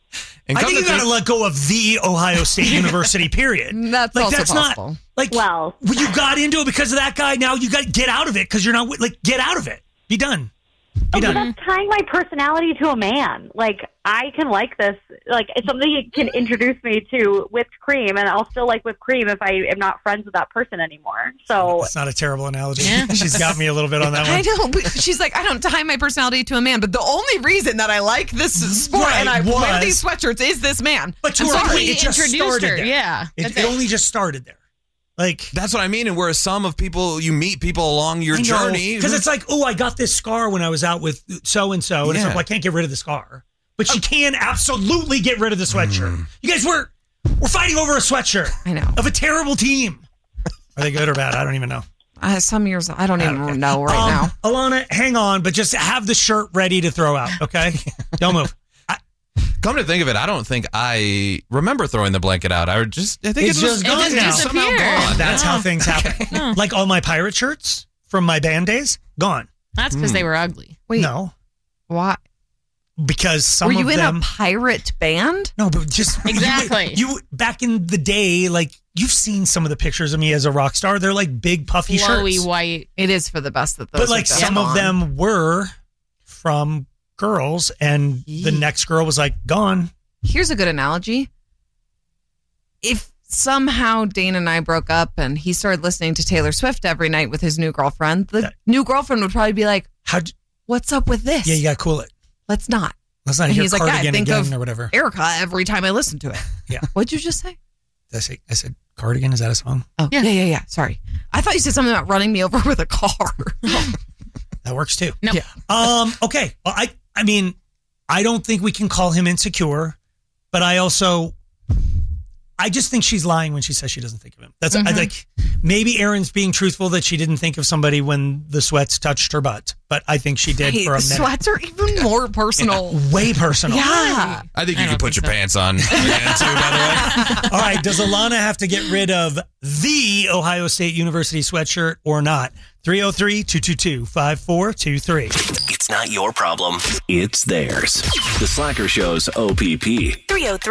I think you got to let go of the Ohio State University, period. That's like, also that's possible. Not, like, well, you got into it because of that guy. Now you got to get out of it because you're not, like, get out of it. Be done. But that's tying my personality to a man. Like, I can like this. Like, it's something you can introduce me to whipped cream, and I'll still like whipped cream if I am not friends with that person anymore. So it's not a terrible analogy. Yeah. She's got me a little bit on that one. I know. But she's like, I don't tie my personality to a man, but the only reason that I like this sport and I wear these sweatshirts is this man. But you're right. It just started there. Yeah. It only just started there. Like, that's what I mean. And we're a sum of people, you meet people along your journey. Because it's like, oh, I got this scar when I was out with so-and-so. And it's like, well, I can't get rid of the scar. But she can absolutely get rid of the sweatshirt. You guys, we're fighting over a sweatshirt. I know. Of a terrible team. Are they good or bad? I don't even know. Some years, I don't even know right now. Alana, hang on, but just have the shirt ready to throw out, okay? Don't move. Come to think of it, I don't think I remember throwing the blanket out. I think it's just gone now. Somehow gone. That's how things happen. Like all my pirate shirts from my band days, gone. That's because they were ugly. Wait, no. Why? because some Were you of in them. a pirate band? No, but just Exactly. You back in the day, like you've seen some of the pictures of me as a rock star. They're like big puffy Flowy shirts. white. It is for the best that those. But like are some of on. them were from girls, and the next girl was like gone. Here's a good analogy. If somehow Dane and I broke up and he started listening to Taylor Swift every night with his new girlfriend, the new girlfriend would probably be like, what's up with this? Yeah, you got to cool it. Let's not. Let's not And hear he's like, Cardigan I think again of or whatever. Erica every time I listen to it. Yeah. What'd you just say? I said Cardigan. Is that a song? Oh, yeah. Sorry. I thought you said something about running me over with a car. That works too. No. Yeah. Okay. Well, I mean, I don't think we can call him insecure, but I just think she's lying when she says she doesn't think of him. That's I like maybe Erin's being truthful that she didn't think of somebody when the sweats touched her butt, but I think she did for a minute. Sweats are even more personal. Yeah, way personal. Yeah. I think you can put your pants on again, too, by the way. All right. Does Alana have to get rid of the Ohio State University sweatshirt or not? 303-222-5423. It's not your problem. It's theirs. The Slacker Show's OPP.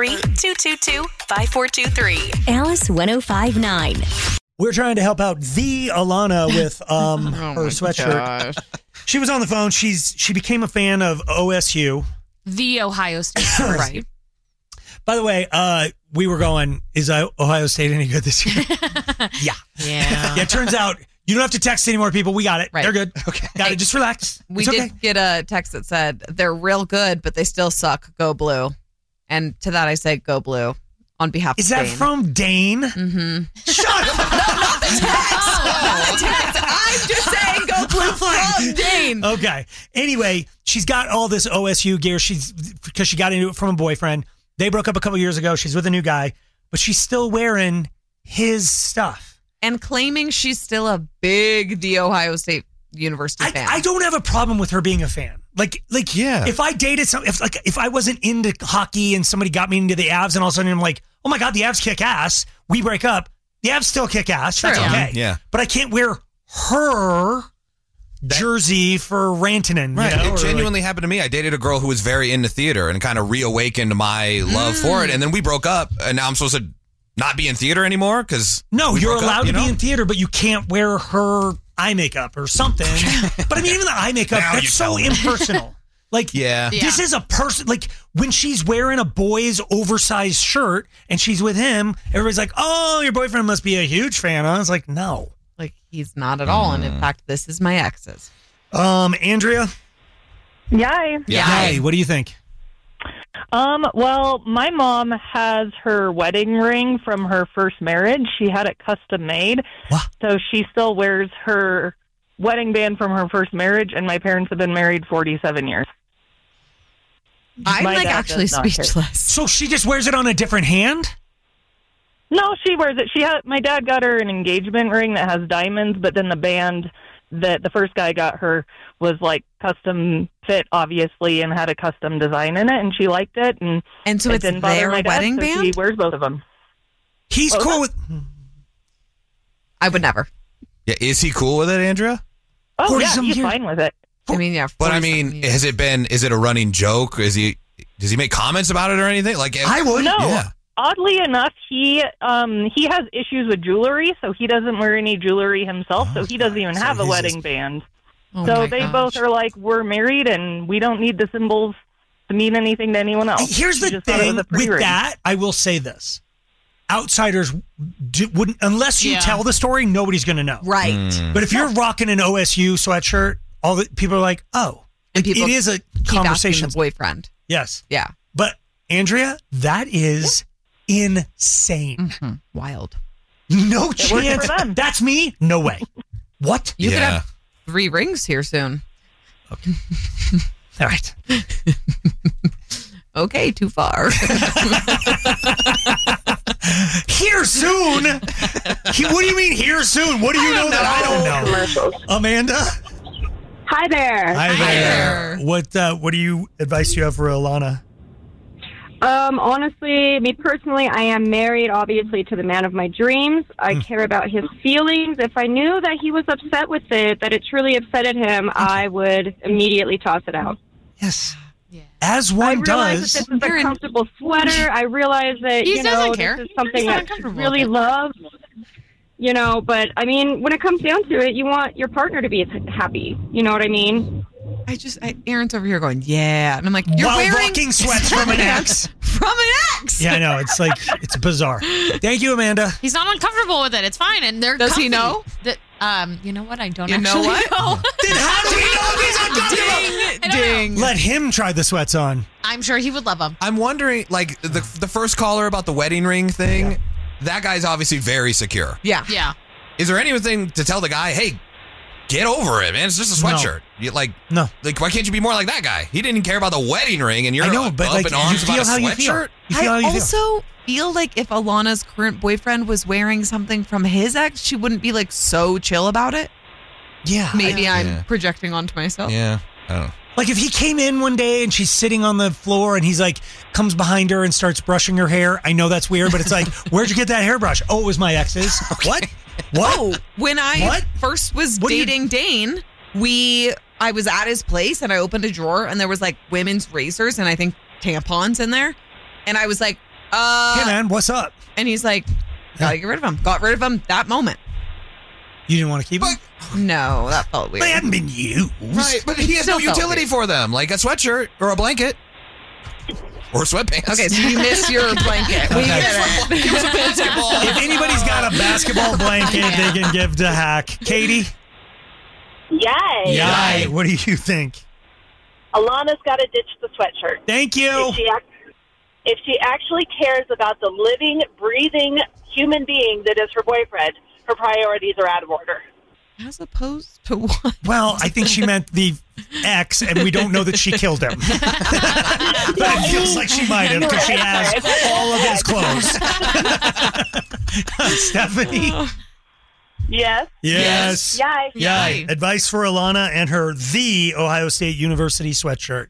303-222-5423. Alice 1059. We're trying to help out the Alana with her sweatshirt. gosh. She was on the phone. She became a fan of OSU. The Ohio State. Right. By the way, we were going, is Ohio State any good this year? Yeah. Yeah. Yeah, it turns out you don't have to text anymore, people. We got it. Right. They're good. Okay. Got it. Just relax. We It's did okay. get a text that said, they're real good, but they still suck. Go blue. And to that I say, go blue on behalf Is of that Dane. from Dane? Mm-hmm. Shut up. Not the text. Not the text. I'm just saying go blue from Dane. Okay. Anyway, she's got all this OSU gear. Because she got into it from a boyfriend. They broke up a couple years ago. She's with a new guy, but she's still wearing his stuff. And claiming she's still a big The Ohio State University fan. I don't have a problem with her being a fan. Like, yeah. If I dated if I wasn't into hockey and somebody got me into the Avs and all of a sudden I'm like, oh my God, the Avs kick ass. We break up. The Avs still kick ass. That's True. okay. Yeah. But I can't wear her jersey for Rantanen. Right. You know, It or genuinely happened to me. I dated a girl who was very into theater and kind of reawakened my love for it. And then we broke up, and now I'm supposed to not be in theater anymore because no, you're allowed to be in theater, but you can't wear her eye makeup or something. But I mean, even the eye makeup, Now you that's so tell me. impersonal. Like, Yeah. this is a person. Like, when she's wearing a boy's oversized shirt and she's with him, everybody's like, oh, your boyfriend must be a huge fan. I was like, no. Like, he's not at all. And in fact, this is my ex's. Andrea? Yay. Hey, what do you think? Well, my mom has her wedding ring from her first marriage. She had it custom made. So she still wears her wedding band from her first marriage, and my parents have been married 47 years. I'm My like dad actually does not care. speechless. So she just wears it on a different hand? No, she wears it. My dad got her an engagement ring that has diamonds, but then the band that the first guy got her was like custom fit, obviously, and had a custom design in it, and she liked it. And so it it's didn't bother their my dad, wedding so band? He wears both of them. He's cool with. I would never. Yeah, is he cool with it, Andrea? Oh, yeah, he's fine with it. I mean, yeah. But I mean, is it a running joke? Does he make comments about it or anything? Like I would. No. Yeah. Oddly enough, he has issues with jewelry, so he doesn't wear any jewelry himself, so he doesn't even have a wedding band. Oh so my they gosh. both are like, we're married, and we don't need the symbols to mean anything to anyone else. Here's He the just thought it was thing a pretty with ring. that. I will say this: outsiders wouldn't, unless you tell the story, nobody's going to know. Right. But if you're rocking an OSU sweatshirt, all the people are like, "Oh, And people it is a keep conversation." asking the boyfriend. Yes. Yeah. But Andrea, that is insane. Wild. No worked chance. for them. That's me. No way. What? You could have 3 rings here soon. All right. Okay, too far. Here soon? What do you mean here soon? What do you know that I don't know? Amanda? Hi there. Hi there. What do you advice do you have for Alana? Honestly, me personally, I am married, obviously, to the man of my dreams. I care about his feelings. If I knew that he was upset with it, that it truly upsetted him, I would immediately toss it out. Yes. As one realize does. that this is a comfortable sweater. I realize that, He doesn't care. this is something He's not that uncomfortable really with it. loves. But I mean, when it comes down to it, you want your partner to be happy. You know what I mean? Aaron's over here going, yeah. And I'm like, you're While wearing rocking sweats from an ex. From an ex. Yeah, I know. It's like, it's bizarre. Thank you, Amanda. He's not uncomfortable with it. It's fine. And they're Does he comfy. know? You know what? I don't You know actually what? know. Then how do we know if he's uncomfortable? Ding. Let him try the sweats on. I'm sure he would love them. I'm wondering, like, the first caller about the wedding ring thing, that guy's obviously very secure. Yeah. Yeah. Is there anything to tell the guy, hey, get over it, man? It's just a sweatshirt. No. Like, why can't you be more like that guy? He didn't care about the wedding ring, and you're I know, but up like, in arms you feel about a how you feel. sweatshirt? You feel how I you feel. also feel like if Alana's current boyfriend was wearing something from his ex, she wouldn't be like so chill about it. Yeah. Maybe I'm projecting onto myself. Yeah. I don't know. Like if he came in one day and she's sitting on the floor and he's like, comes behind her and starts brushing her hair. I know that's weird, but it's like, where'd you get that hairbrush? Oh, it was my ex's. What? Oh, when I What? first was What do you- dating Dane, I was at his place and I opened a drawer and there was like women's razors and I think tampons in there. And I was like, Hey man, what's up? And he's like, gotta get rid of them. Got rid of them that moment. You didn't want to keep him? No, that felt weird. They hadn't been used. Right, but he has no Still felt utility weird. for them, like a sweatshirt or a blanket or sweatpants. Okay, so you miss your blanket. We get it. It was a basketball. If anybody's got a basketball blanket, they can give to Hack. Katie? Yay. Yay. What do you think? Alana's got to ditch the sweatshirt. Thank you. If she actually cares about the living, breathing human being that is her boyfriend, her priorities are out of order. As opposed to what? Well, I think she meant the ex, and we don't know that she killed him. But it feels like she might have because she has all of his clothes. Stephanie? Yes. Yes. Yay. Yay. Advice for Alana and her The Ohio State University sweatshirt.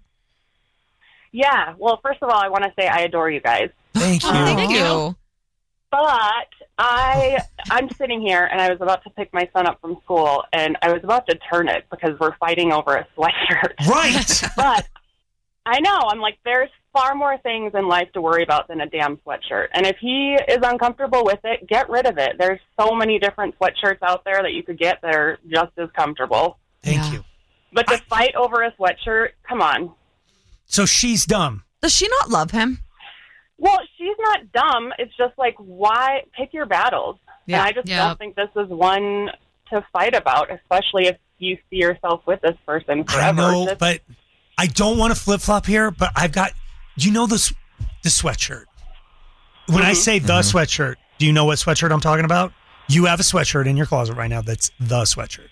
Yeah. Well, first of all, I want to say I adore you guys. Thank you. Thank you. But I'm sitting here and I was about to pick my son up from school and I was about to turn it because we're fighting over a sweatshirt. Right. But I know, I'm like, there's far more things in life to worry about than a damn sweatshirt. And if he is uncomfortable with it, get rid of it. There's so many different sweatshirts out there that you could get that are just as comfortable. Thank you. But to fight over a sweatshirt, come on. So she's dumb. Does she not love him? Well, she's not dumb. It's just like, why pick your battles? Yeah. And I just don't think this is one to fight about, especially if you see yourself with this person forever. I know, Just- but I don't want to flip-flop here, but I've got, do you know the sweatshirt? When I say the sweatshirt, do you know what sweatshirt I'm talking about? You have a sweatshirt in your closet right now that's the sweatshirt.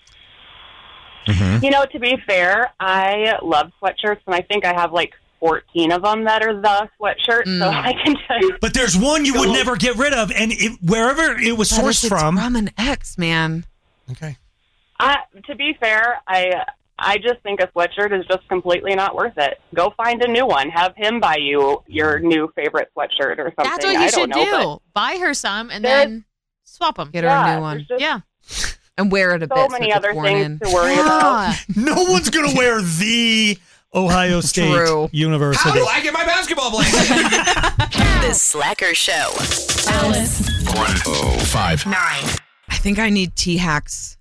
You know, to be fair, I love sweatshirts, and I think I have like 14 of them that are the sweatshirt, so I can tell you. But there's one you would never get rid of, and wherever it was But if sourced it's from an ex, man. Okay. To be fair, I just think a sweatshirt is just completely not worth it. Go find a new one. Have him buy you your new favorite sweatshirt or something. That's what you I should don't know, do. Buy her some and There's- then swap them. Get her a new one. Yeah. And wear it a So bit. many so other it's things worn to worry about. no one's going to wear the Ohio State University. How do I get my basketball blanket? The Slacker Show. Alice. 105.9. I think I need T-Hack's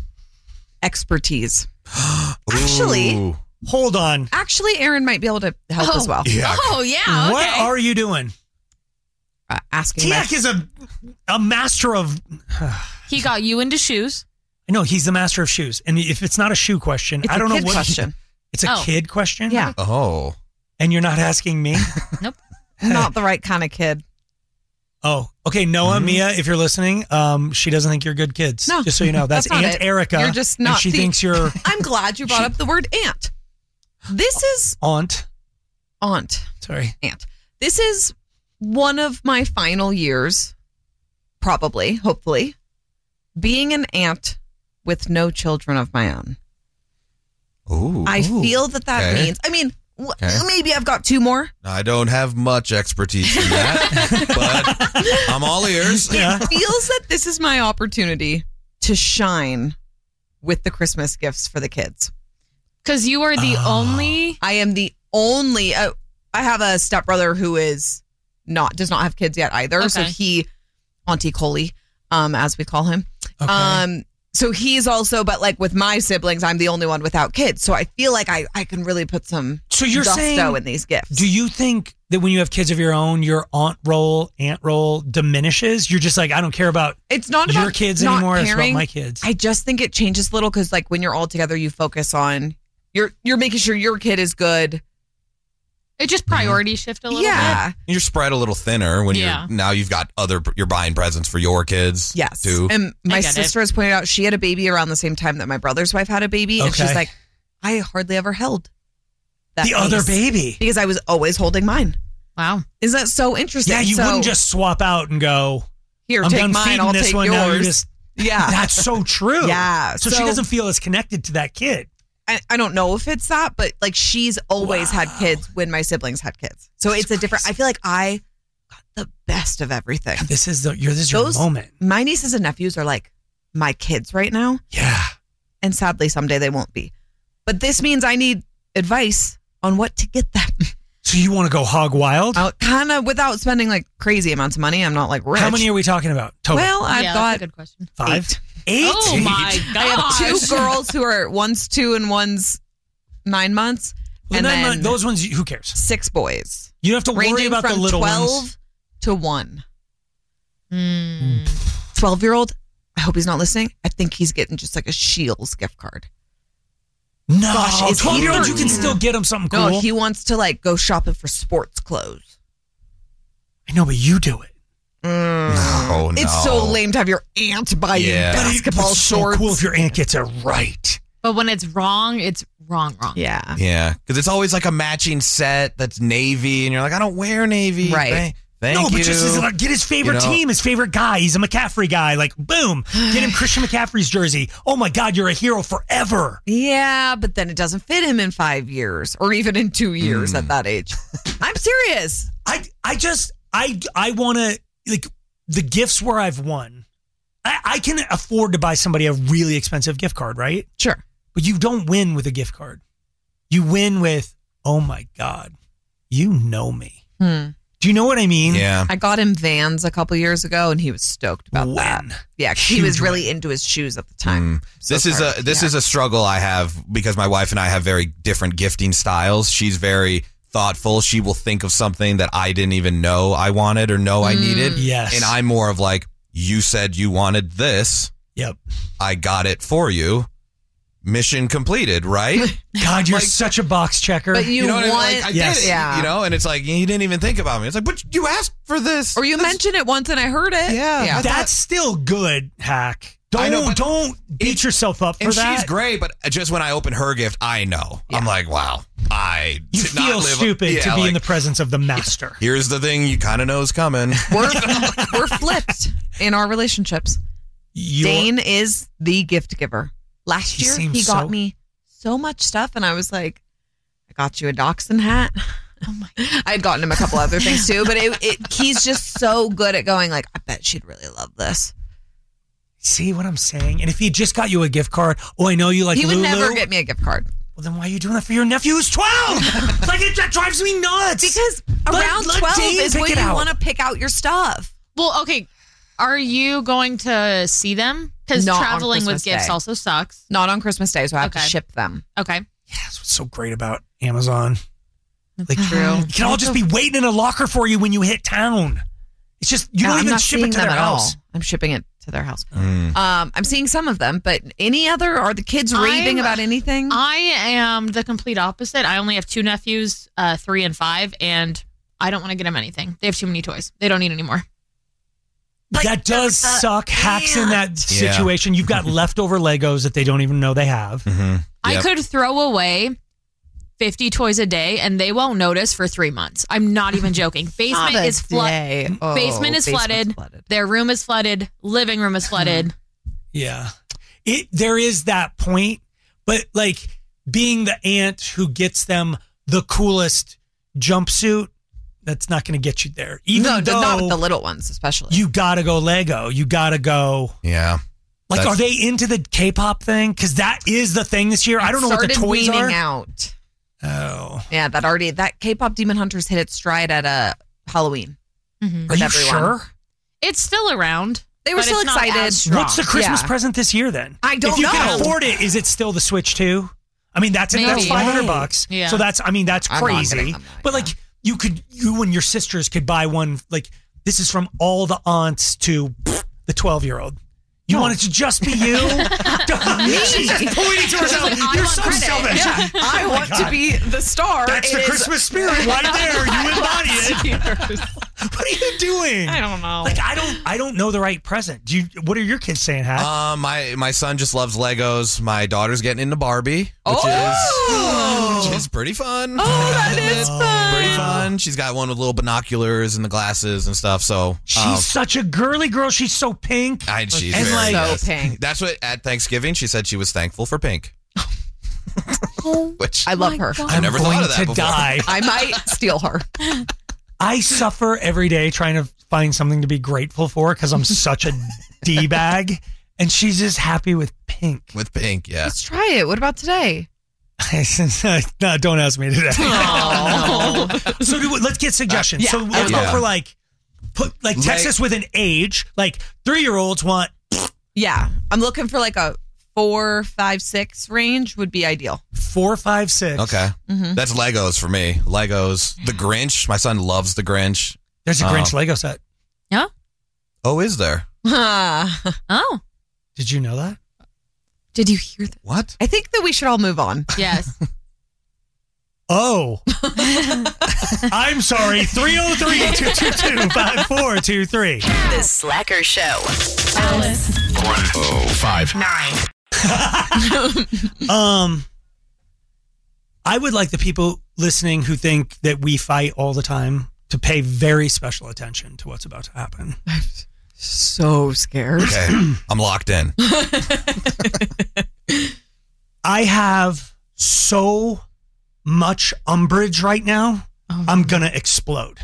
expertise. Actually, hold on. Actually, Aaron might be able to help as well. Oh, yeah. What are you doing? Asking. T-Hack is a master of... He got you into shoes. No, he's the master of shoes. And if it's not a shoe question, It's I don't a know kid what question. It's a Oh. kid question? Yeah. Oh. And you're not asking me? Nope. Not the right kind of kid. Oh, okay. Noah, Mia, if you're listening, she doesn't think you're good kids. No, Just so you know. That's not Aunt it. Erica. You're just and not. she thinks you're I'm glad you brought up the word aunt. This is aunt. Sorry. Aunt. This is one of my final years, probably, hopefully, being an aunt with no children of my own. Ooh. I feel that Okay. means, I mean, Okay. maybe I've got two more. I don't have much expertise in that, but I'm all ears. Yeah. It feels that this is my opportunity to shine with the Christmas gifts for the kids. Because you are the only. I am the only I have a stepbrother who does not have kids yet either. Okay. So he, Auntie Coley, as we call him. Okay. So he's also, but like with my siblings, I'm the only one without kids. So I feel like I can really put some So you're saying gusto in these gifts. Do you think that when you have kids of your own, your aunt role diminishes? You're just like, I don't care about it's not your about kids not anymore. It's about caring. my kids. I just think it changes a little because like when you're all together, you focus on you're making sure your kid is good. It just priority shift a little Yeah. bit. You're spread a little thinner when you've got you're buying presents for your kids. Yes. Too. And my sister has pointed out she had a baby around the same time that my brother's wife had a baby. And she's like, I hardly ever held that other baby. Because I was always holding mine. Wow. Is that so interesting? Yeah, you wouldn't just swap out and go, here, I'm take done mine, feeding I'll this take one. yours. Now you just, yeah. That's so true. Yeah. So she doesn't feel as connected to that kid. I don't know if it's that, but like she's always had kids when my siblings had kids. So it's a different, I feel like I got the best of everything. This is your moment. My nieces and nephews are like my kids right now. Yeah. And sadly, someday they won't be. But this means I need advice on what to get them. So you want to go hog wild? Kind of without spending like crazy amounts of money. I'm not like rich. How many are we talking about total? Well, I've got that's a good question. 5? 8? Oh my I have gosh. 2 girls who are one's 2 and one's 9 months. Well, and then those ones, who cares? 6 boys. You don't have to worry ranging about from the little 12 ones. to 1. 12-year-old, I hope he's not listening. I think he's getting just like a Shields gift card. No, Gosh, 12-year-olds, you can still get them something cool. No, he wants to like go shopping for sports clothes. I know, but you do it. No, It's so lame to have your aunt buy you basketball it's shorts. so cool if your aunt gets it right. But when it's wrong, it's wrong. Yeah. Yeah, because it's always like a matching set that's navy, and you're like, I don't wear navy. Right. Thank no, you. but just get his favorite team, his favorite guy. He's a McCaffrey guy. Like, boom, get him Christian McCaffrey's jersey. Oh my God, you're a hero forever. Yeah, but then it doesn't fit him in 5 years or even in 2 years at that age. I'm serious. I want to, like, the gifts where I've won. I can afford to buy somebody a really expensive gift card, right? Sure. But you don't win with a gift card. You win with, oh my God, you know me. Do you know what I mean? Yeah. I got him Vans a couple years ago, and he was stoked about that. Yeah, 'cause he was really into his shoes at the time. This is a struggle I have because my wife and I have very different gifting styles. She's very thoughtful. She will think of something that I didn't even know I wanted or know I needed. Yes. And I'm more of like, you said you wanted this. Yep. I got it for you. Mission completed, right? God, you're such a box checker. But you know what I mean? want, Like, I did it, yeah. you know, and it's like, you didn't even think about me. It's like, but you asked for this. Or you mentioned it once and I heard it. Yeah. That's still good, Hack. I know, but Don't beat yourself up for and that. she's great, but just when I open her gift, I know. I'm like, wow, You did not feel live- stupid Yeah, to be in like, the presence of the master. Here's the thing you kind of know is coming. We're flipped in our relationships. Dane is the gift giver. Last year, he got me so much stuff, and I was like, I got you a dachshund hat. Oh my! I had gotten him a couple other things too, but he's just so good at going like, I bet she'd really love this. See what I'm saying? And if he just got you a gift card, I know you like He would Lulu. never get me a gift card. Well, then why are you doing that for your nephew who's 12? Like, that drives me nuts. Because around 12 is when you want to pick out your stuff. Well, okay. Are you going to see them? Because Not on traveling with Christmas gifts Day. also sucks. Not on Christmas Day, so I have to ship them. Okay. Yeah, that's what's so great about Amazon. Like, true. It can all just be waiting in a locker for you when you hit town. It's just, you don't I'm even not ship seeing it to them their at house. all. I'm shipping it to their house. I'm seeing some of them, but any other? Are the kids raving about anything? I am the complete opposite. I only have 2 nephews, 3 and 5, and I don't want to get them anything. They have too many toys. They don't need any more. That does suck. Hacks in that situation. You've got leftover Legos that they don't even know they have. Mm-hmm. I could throw away 50 toys a day and they won't notice for 3 months. I'm not even joking. Basement Not a is day. flooded. Oh, Basement is basement's flooded. Their room is flooded. Living room is flooded. Yeah. There is that point, but like being the aunt who gets them the coolest jumpsuit, that's not going to get you there. Even though not with the little ones, especially. You got to go Lego. You got to go. Yeah. Like, are they into the K-pop thing? Because that is the thing this year. I don't know what the toys weaning are. out. Oh. Yeah, that K-pop Demon Hunters hit its stride at Halloween. Mm-hmm. Are you sure? It's still around. They were but still it's not excited. as strong. What's the Christmas present this year then? I don't know. If you can afford it, is it still the Switch 2? I mean, that's Maybe. $500. Yeah. So that's I'm not crazy. getting them, But like you and your sisters could buy one. Like this is from all the aunts to the 12-year-old. You want it to just be you? She's just pointing to herself. You're so selfish. Yeah. I want to be the star. That's the Christmas spirit right there. You embody it. What are you doing? I don't know. Like I don't know the right present. What are your kids saying, Hat? My son just loves Legos. My daughter's getting into Barbie, which is pretty fun. Oh, that is fun. Pretty fun. She's got one with little binoculars and the glasses and stuff. So she's such a girly girl. She's so pink. She's and very so pink. That's what at Thanksgiving she said she was thankful for pink. Which I love her. I never thought of that before. Die. I might steal her. I suffer every day trying to find something to be grateful for because I'm such a D-bag. And she's just happy with pink. With pink, yeah. Let's try it. What about today? No, don't ask me today. Oh. So let's get suggestions. Yeah. So let's go for text us with an age. Like 3-year-olds want. Yeah. I'm looking for like a 4, 5, 6 range would be ideal. 4, 5, 6. Okay. Mm-hmm. That's Legos for me. Legos. The Grinch. My son loves the Grinch. There's a Grinch Lego set. Yeah. Oh, is there? Oh. Did you know that? Did you hear that? What? I think that we should all move on. Yes. Oh. I'm sorry. 303-222-5423. The Slacker Show. Alice. 1059. I would like the people listening who think that we fight all the time to pay very special attention to what's about to happen. I'm so scared. Okay. I'm locked in. I have so much umbrage right now. I'm gonna explode.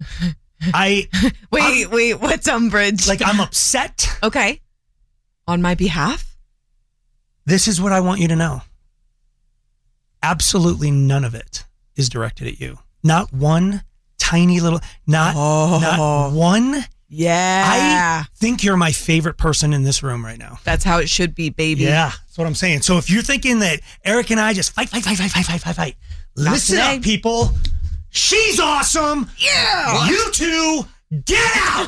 Wait, what's umbrage? Like I'm upset. Okay. On my behalf? This is what I want you to know. Absolutely none of it is directed at you. Not one tiny little, not one. Yeah. I think you're my favorite person in this room right now. That's how it should be, baby. Yeah, that's what I'm saying. So if you're thinking that Eric and I just fight, listen up, people. She's awesome. Yeah. What? You two, get out.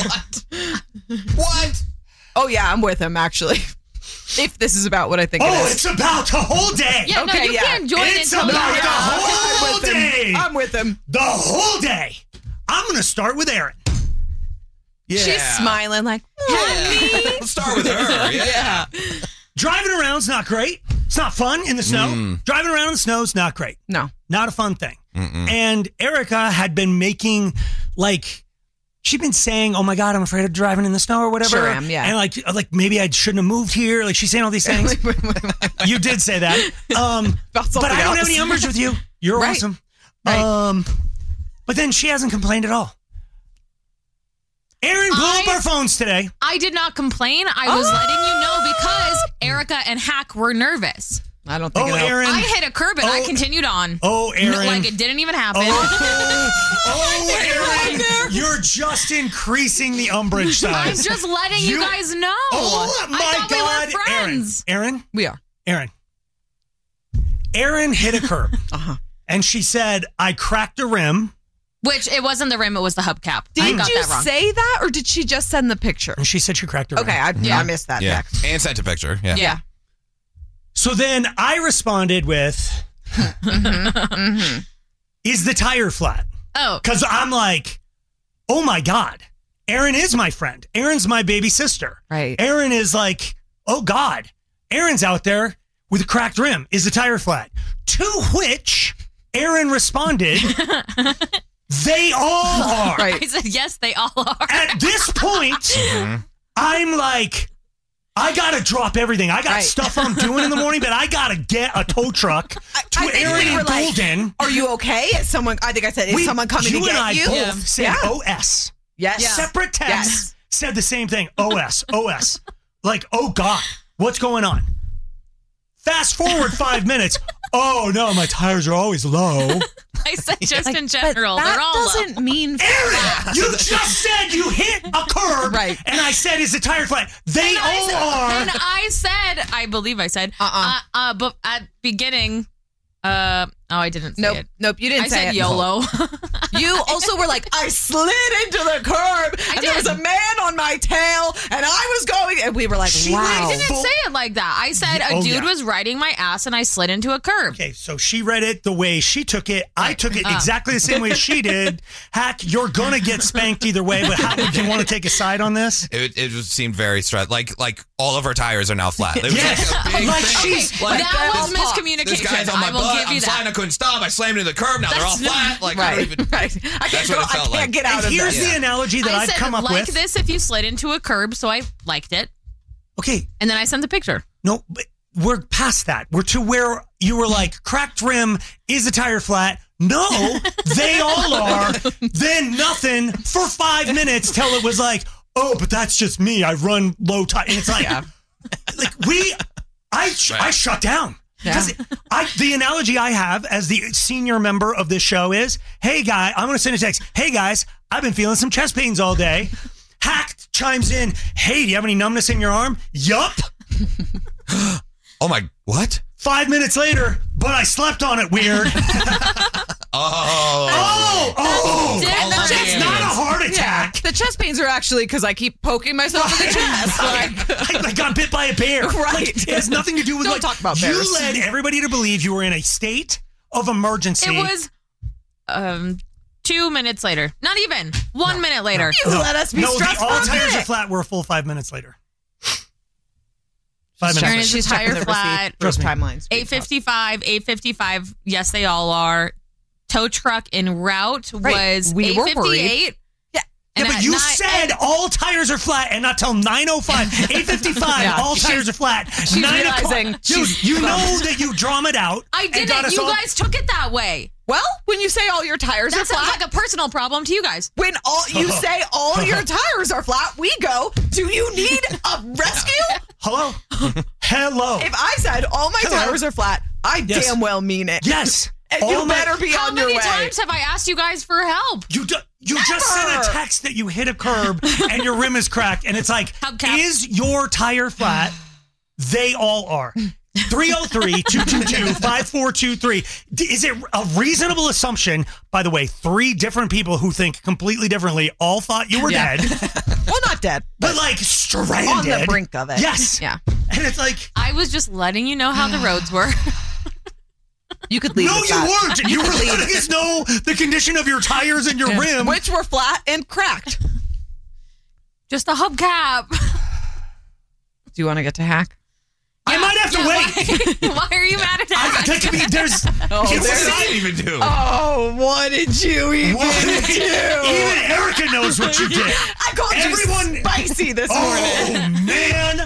What? Oh, yeah, I'm with him, actually. If this is about what I think it is. Oh, it's about the whole day. Yeah, okay, no, you can't join it's until about you're the whole day. I'm with him. The whole day. I'm going to start with Erin. Yeah. She's smiling like, Let's start with her. Yeah. Driving around's not great. It's not fun in the snow. Driving around in the snow is not great. No. Not a fun thing. And Erica had been making, she'd been saying, oh my God, I'm afraid of driving in the snow or whatever. Sure am, yeah. And like maybe I shouldn't have moved here. Like she's saying all these things. You did say that. But I don't have any umbrage with you. You're awesome. Right. But then she hasn't complained at all. Erin blew up our phones today. I did not complain. I was letting you know because Erica and Hack were nervous. I don't think Erin. I hit a curb and I continued on. Oh, Erin. Like it didn't even happen. Erin. You're just increasing the umbrage size. I'm just letting you guys know. Oh, my I thought God. we were friends. Erin? We are. Erin hit a curb. And she said, I cracked a rim. Which it wasn't the rim, it was the hubcap. Did I got you that wrong. say that or did she just send the picture? And she said she cracked a rim. Okay, I missed that text. And sent a picture. Yeah. Yeah. So then I responded with, is the tire flat? Oh. Because I'm like, oh my God, Erin is my friend. Erin's my baby sister. Right. Erin is like, oh God, Erin's out there with a cracked rim. Is the tire flat? To which Erin responded, they all are. I said, yes, they all are. At this point, I'm like, I got to drop everything. I got stuff I'm doing in the morning, but I got to get a tow truck to Erin and Golden. Are you okay? I think I said, is someone coming to get you? You and I both said OS. Yes. Separate texts said the same thing. OS. Like, oh God, what's going on? Fast forward 5 minutes. Oh no, my tires are always low. I said just in general. They're all doesn't mean Aaron, you just said you hit a curb, right? And I said, "Is the tire flat?" They all are. And I said, I believe I said, but at beginning, I didn't say it. Nope, you didn't say it. I said YOLO. You also were like, I slid into the curb, and there was a man on my tail, and I was going, and we were like, wow. I didn't say it like that. I said a dude was riding my ass, and I slid into a curb. Okay, so she read it the way she took it. I took it exactly the same way she did. Hack, you're going to get spanked either way, but how would you want to take a side on this? It just seemed very stressed. Like all of our tires are now flat. It was yes. like a big thing. That was miscommunication. This guy's on my I will butt. give you I'm flying. I couldn't stop. I slammed into the curb. Now they're all flat. Like, I don't even. Right. I can't get out of Here's this. the analogy that I I've said, come up like with. this if you slid into a curb, so I liked it. Okay. And then I sent the picture. No, but we're past that. We're to where you were like, cracked rim, is the tire flat? No, they all are. Then nothing for 5 minutes till it was like, oh, but that's just me. I run low tire. And it's like, I shut down. Yeah. The analogy I have as the senior member of this show is, hey, guy, I'm going to send a text. Hey, guys, I've been feeling some chest pains all day. Hack chimes in, hey, do you have any numbness in your arm? Yup. Oh, my, what? 5 minutes later, but I slept on it weird. It's not a heart attack. Yeah. The chest pains are actually because I keep poking myself in the chest. I got bit by a bear. Right. Like, it has nothing to do with Don't talk about bears. You led everybody to believe you were in a state of emergency. It was 2 minutes later. Not even. 1 minute later. You let us be stressed for a all tires minute. are flat. We're a full 5 minutes later. 5 minutes later. She's tire flat. Timelines. 8:55. 8:55. Yes, they all are. Tow truck en route was We were 8:58. worried. Yeah, but you said all tires are flat and not till 9:05. 8:55, all tires are flat. She's 9 realizing o'clock. Dude, you know that you dramaed out. I and got didn't. us You all- guys took it that way. Well, when you say all your tires That are flat, sounds like a personal problem to you guys. when all you say all your tires are flat, we go, do you need a rescue? Hello? Hello. If I said all my tires are flat, I damn well mean it. Yes. And you better be How on your many way. times have I asked you guys for help? You just sent a text that you hit a curb and your rim is cracked, and it's like, is your tire flat? They all are. 303-222-5423. Is it a reasonable assumption, by the way, 3 different people who think completely differently all thought you were dead? Well, not dead. But like stranded. On the brink of it. Yes. Yeah. And it's like, I was just letting you know how the roads were. You could leave no, with you that. weren't. You were letting us know the condition of your tires and your rim. Which were flat and cracked. Just a hubcap. Do you want to get to hack? I might have to wait. Why are you mad at that? There's What did I even do? Oh, what did you even do? Even Erica knows what you did. I called you spicy this morning. Oh, man.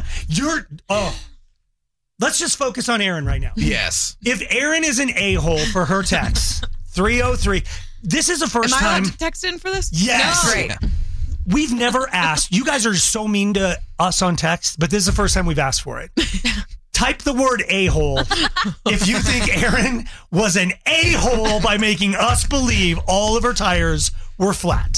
Let's just focus on Erin right now. Yes. If Erin is an a-hole for her text, 303. This is the first Am I time. allowed to text in for this? Yes. No. Great. We've never asked. You guys are so mean to us on text, but this is the first time we've asked for it. Type the word a-hole if you think Erin was an a-hole by making us believe all of her tires were flat.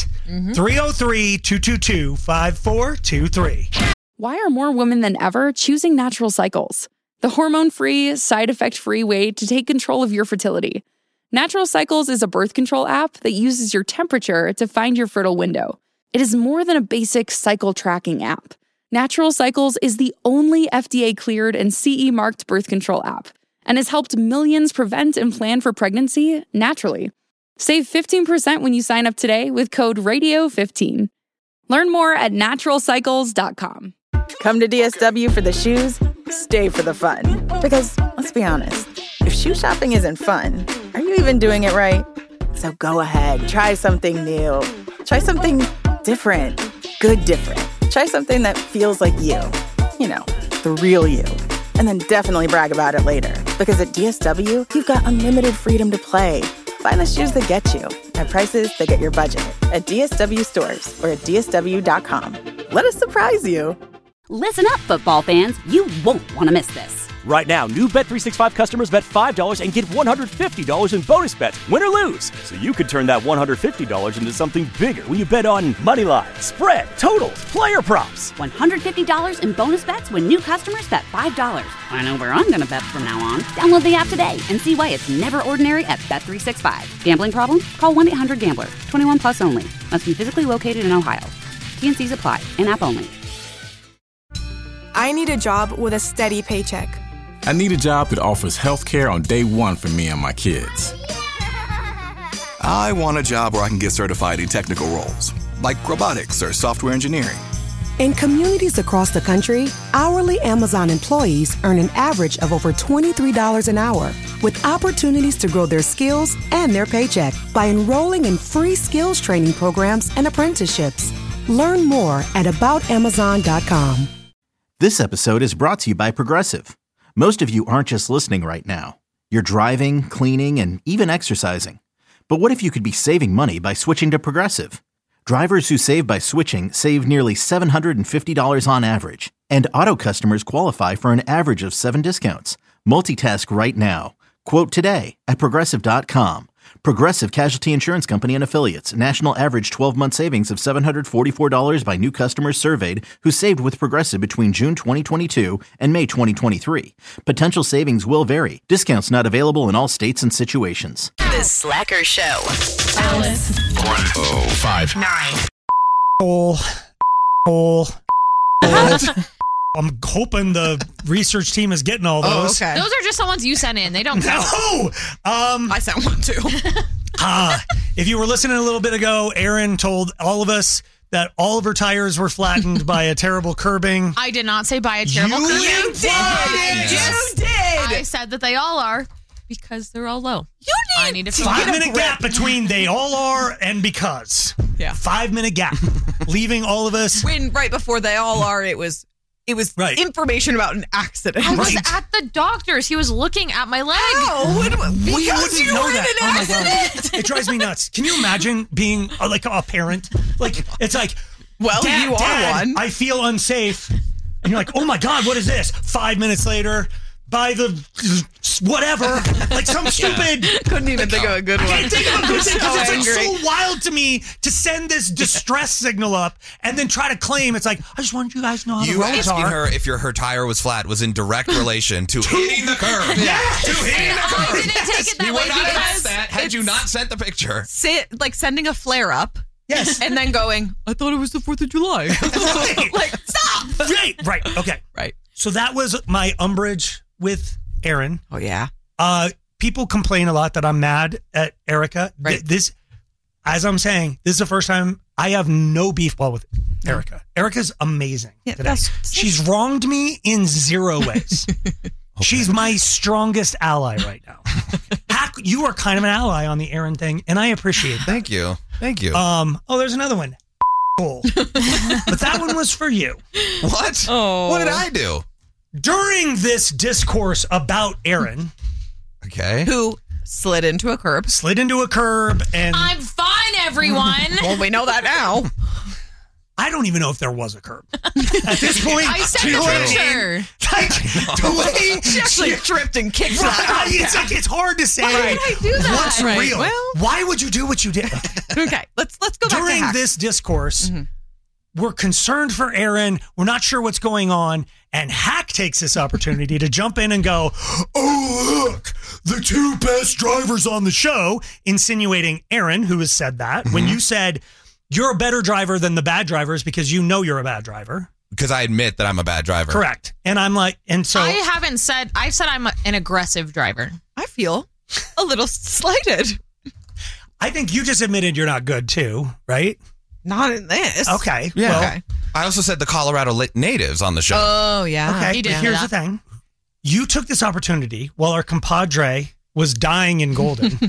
303-222-5423. Why are more women than ever choosing Natural Cycles? The hormone-free, side-effect-free way to take control of your fertility. Natural Cycles is a birth control app that uses your temperature to find your fertile window. It is more than a basic cycle tracking app. Natural Cycles is the only FDA-cleared and CE-marked birth control app and has helped millions prevent and plan for pregnancy naturally. Save 15% when you sign up today with code RADIO15. Learn more at naturalcycles.com. Come to DSW for the shoes, stay for the fun. Because, let's be honest, if shoe shopping isn't fun, are you even doing it right? So go ahead, try something new. Try something different. Good different. Try something that feels like you. You know, the real you. And then definitely brag about it later. Because at DSW, you've got unlimited freedom to play. Find the shoes that get you at prices that get your budget at DSW stores or at DSW.com. Let us surprise you. Listen up, football fans. You won't want to miss this. Right now, new Bet365 customers bet $5 and get $150 in bonus bets, win or lose. So you could turn that $150 into something bigger when you bet on moneyline, spread, totals, player props. $150 in bonus bets when new customers bet $5. I know where I'm going to bet from now on. Download the app today and see why it's never ordinary at Bet365. Gambling problem? Call 1-800-GAMBLER. 21 plus only. Must be physically located in Ohio. T&Cs apply. In-app only. I need a job with a steady paycheck. I need a job that offers health care on day one for me and my kids. I want a job where I can get certified in technical roles, like robotics or software engineering. In communities across the country, hourly Amazon employees earn an average of over $23 an hour, with opportunities to grow their skills and their paycheck by enrolling in free skills training programs and apprenticeships. Learn more at aboutamazon.com. This episode is brought to you by Progressive. Most of you aren't just listening right now. You're driving, cleaning, and even exercising. But what if you could be saving money by switching to Progressive? Drivers who save by switching save nearly $750 on average. And auto customers qualify for an average of 7 discounts. Multitask right now. Quote today at Progressive.com. Progressive Casualty Insurance Company and Affiliates. National average 12-month savings of $744 by new customers surveyed who saved with Progressive between June 2022 and May 2023. Potential savings will vary. Discounts not available in all states and situations. The Slacker Show. Alice. 1059. I'm hoping the research team is getting all those. Okay. Those are just the ones you sent in. They don't count. No! I sent one too. If you were listening a little bit ago, Erin told all of us that all of her tires were flattened by a terrible curbing. I did not say by a terrible curbing. You did! You did! I said that they all are because they're all low. I need to 5-minute gap between they all are and because. Yeah. 5-minute gap. Leaving all of us. When right before they all are, it was right. Information about an accident. I was at the doctor's. He was looking at my leg. Oh, We wouldn't you know were in that. an Oh my accident. God. It drives me nuts. Can you imagine being like a parent? Like, it's like, well, Dad, you are one. I feel unsafe. And you're like, oh my God, what is this? 5 minutes later, by the whatever, like some stupid. Couldn't even think of a good one. I can't think of a good thing because it's like angry. so wild to me to send this distress signal up and then try to claim it's like, I just wanted you guys to know how the You roads asking are. her if her tire was flat was in direct relation to hitting the curb. Yeah. To hitting the curb. I didn't take it that You way would not have because asked that had you not sent the picture. Like sending a flare up. Yes. And then going, I thought it was the 4th of July. Right. Like, stop. Right. Okay. Right. So that was my umbrage with Erin. Oh, yeah. People complain a lot that I'm mad at Erica. Right. This, as I'm saying, this is the first time I have no beef with Erica. Erica's amazing today. She's wronged me in 0 ways. She's my strongest ally right now. You are kind of an ally on the Erin thing, and I appreciate that. Thank you. There's another one. Cool. But that one was for you. What? Oh. What did I do? During this discourse about Erin, Okay. Who slid into a curb. And I'm fine, everyone. Well, we know that now. I don't even know if there was a curb. At this point, I sent do you the know what I mean? picture. Like, the way She actually tripped and kicked that. It's like it's hard to say. Why did I do that? What's Right. real? Well- Why would you do what you did? Okay, let's go back to During Hack. this discourse, we're concerned for Erin. We're not sure what's going on. And Hack takes this opportunity to jump in and go, oh, look, the 2 best drivers on the show, insinuating Erin, who has said that. When you said, you're a better driver than the bad drivers because you know you're a bad driver. Because I admit that I'm a bad driver. Correct. And I'm like, and so. I've said I'm an aggressive driver. I feel a little slighted. I think you just admitted you're not good too, right? Not in this. Okay. Yeah. Well, Okay. I also said the Colorado natives on the show. Oh, yeah. okay. He did But hear here's the that. thing. You took this opportunity while our compadre was dying in Golden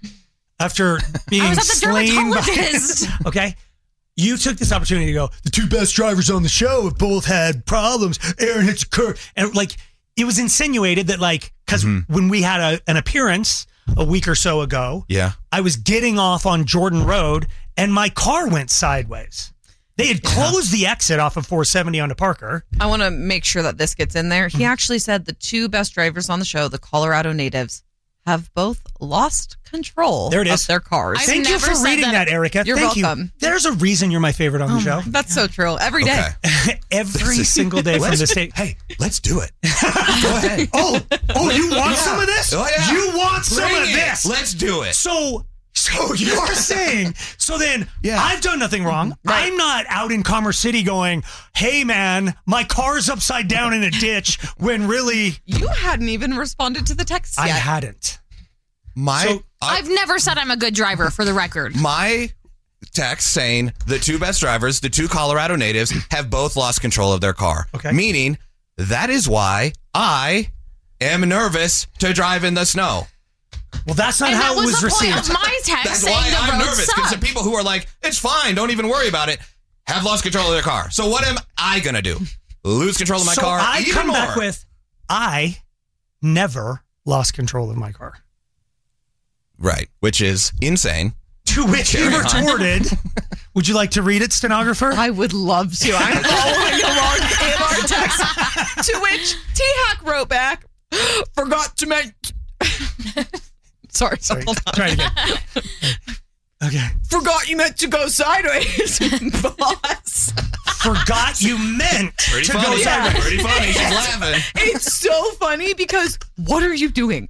after being I was at the slain dermatologist. Okay. You took this opportunity to go, the 2 best drivers on the show have both had problems. Erin hits a curve. And like, it was insinuated that like, because when we had an appearance a week or so ago, Yeah. I was getting off on Jordan Road and my car went sideways. They had closed the exit off of 470 onto Parker. I want to make sure that this gets in there. He actually said the two best drivers on the show, the Colorado natives, have both lost control There it is. of their cars. Thank you for reading that, Erica. You're Thank welcome. you. There's a reason you're my favorite on the show. That's so true. Every day. Every single day from the state. Hey, let's do it. Go ahead. Oh, you want some of this? Oh, yeah. You want some Bring of it. this? Let's do it. So you're saying, so then I've done nothing wrong. I'm not out in Commerce City going, hey man, my car's upside down in a ditch when really. You hadn't even responded to the text yet. I hadn't. I've never said I'm a good driver, for the record. My text saying the two best drivers, the two Colorado natives, have both lost control of their car. Okay. Meaning that is why I am nervous to drive in the snow. Well, that's not And how that it was was the received. point of my text That's saying why the I'm roads nervous, because suck. the people who are like, it's fine, don't even worry about it, have lost control of their car. So what am I going to do? Lose control of my so car I even come more? back with, I never lost control of my car. Right, which is insane. To which he Carry on. retorted, would you like to read it, stenographer? I would love to. I'm following along in our text. To which T-Hack wrote back, forgot to mention. Sorry. Hold on. Try it again. Okay. Forgot you meant to go sideways, boss. Forgot you meant Pretty to funny. go sideways. Pretty funny. She's laughing. It's so funny because what are you doing?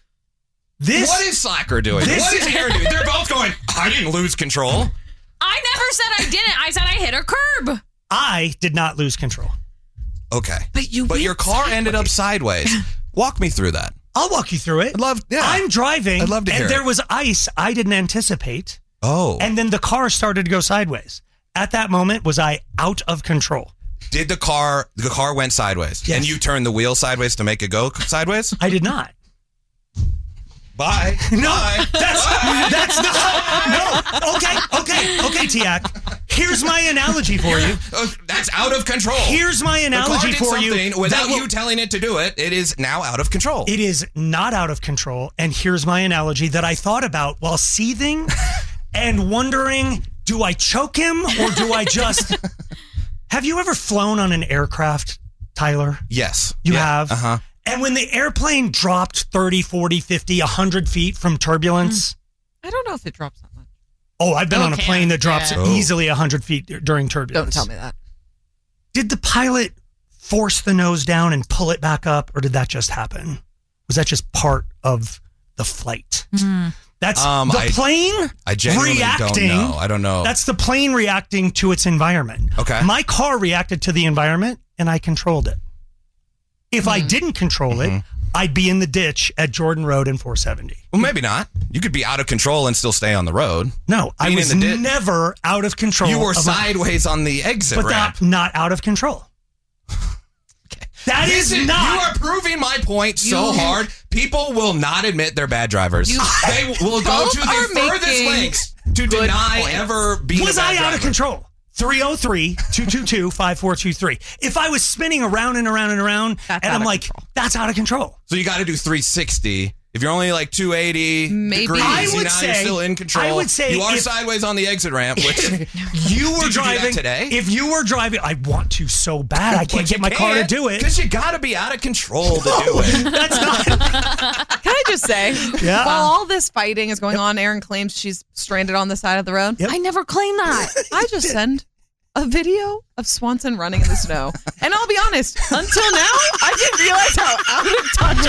What is Slacker doing? What is Aaron doing? They're both going, I didn't lose control. I never said I didn't. I said I hit a curb. I did not lose control. Okay. But your car ended up sideways. Walk me through that. I'll walk you through it. I'm driving. I'd love to hear and there it. was ice I didn't anticipate. Oh. And then the car started to go sideways. At that moment, was I out of control? Did the car went sideways? Yes. And you turned the wheel sideways to make it go sideways? I did not. Bye. No, Bye. that's not. No. Okay, Tiak. Here's my analogy for you. That's out of control. Here's my analogy the car for did you. something without that will- you telling it to do it. It is now out of control. It is not out of control. And here's my analogy that I thought about while seething and wondering, do I choke him or do I just... Have you ever flown on an aircraft, Tyler? Yes. You have? Uh-huh. And when the airplane dropped 30, 40, 50, 100 feet from turbulence... I don't know if it drops that much. Oh, I've been on a Okay. plane that drops Yeah. easily 100 feet during turbulence. Don't tell me that. Did the pilot force the nose down and pull it back up, or did that just happen? Was that just part of the flight? That's the plane I genuinely reacting. don't know. I don't know. That's the plane reacting to its environment. Okay. My car reacted to the environment, and I controlled it. If I didn't control it, I'd be in the ditch at Jordan Road and 470. Well, maybe not. You could be out of control and still stay on the road. No, I Being was in the ditch. never out of control. You were of my- sideways on the exit but ramp. that not out of control. That is not. You are proving my point so hard. People will not admit they're bad drivers. They will go both to are the furthest making lengths to deny points. ever being Was a bad I out driver. of control? 303-222-5423. If I was spinning around and around and around, That's and out I'm of like, control. that's out of control. So you got to do 360. If you're only like 280 Maybe. degrees, I would now say- you're still in control. I would say you are if- sideways on the exit ramp, which You were Did you do that driving today? If you were driving, I want to so bad. I can't get my car to do it. Because you got to be out of control to do it. That's not. Can I just say, Yeah. while all this fighting is going on, Erin claims she's stranded on the side of the road. Yep. I never claimed that. I just send a video of Swanson running in the snow. And I'll be honest, until now, I didn't realize how out of touch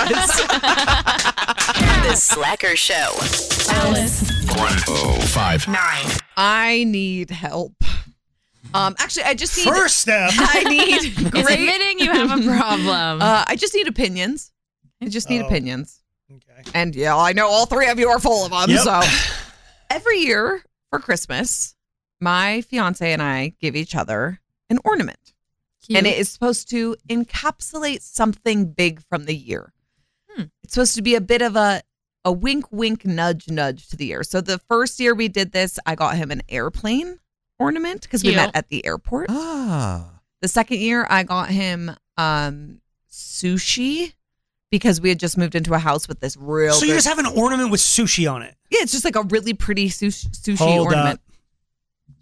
I was. The Slacker Show. Alice. 105. I need help. Actually, I just need... First step. I need It's great... admitting you have a problem. I just need opinions. I just need opinions. Okay. And yeah, I know all three of you are full of them. Yep. So every year for Christmas, my fiance and I give each other an ornament. Cute. And it is supposed to encapsulate something big from the year. It's supposed to be a bit of a wink, wink, nudge, nudge to the year. So the first year we did this, I got him an airplane ornament because we Cute. met at the airport. Ah. The second year, I got him sushi because we had just moved into a house with this real. So you good- just have an ornament with sushi on it. yeah, it's just like a really pretty sushi Hold ornament. up.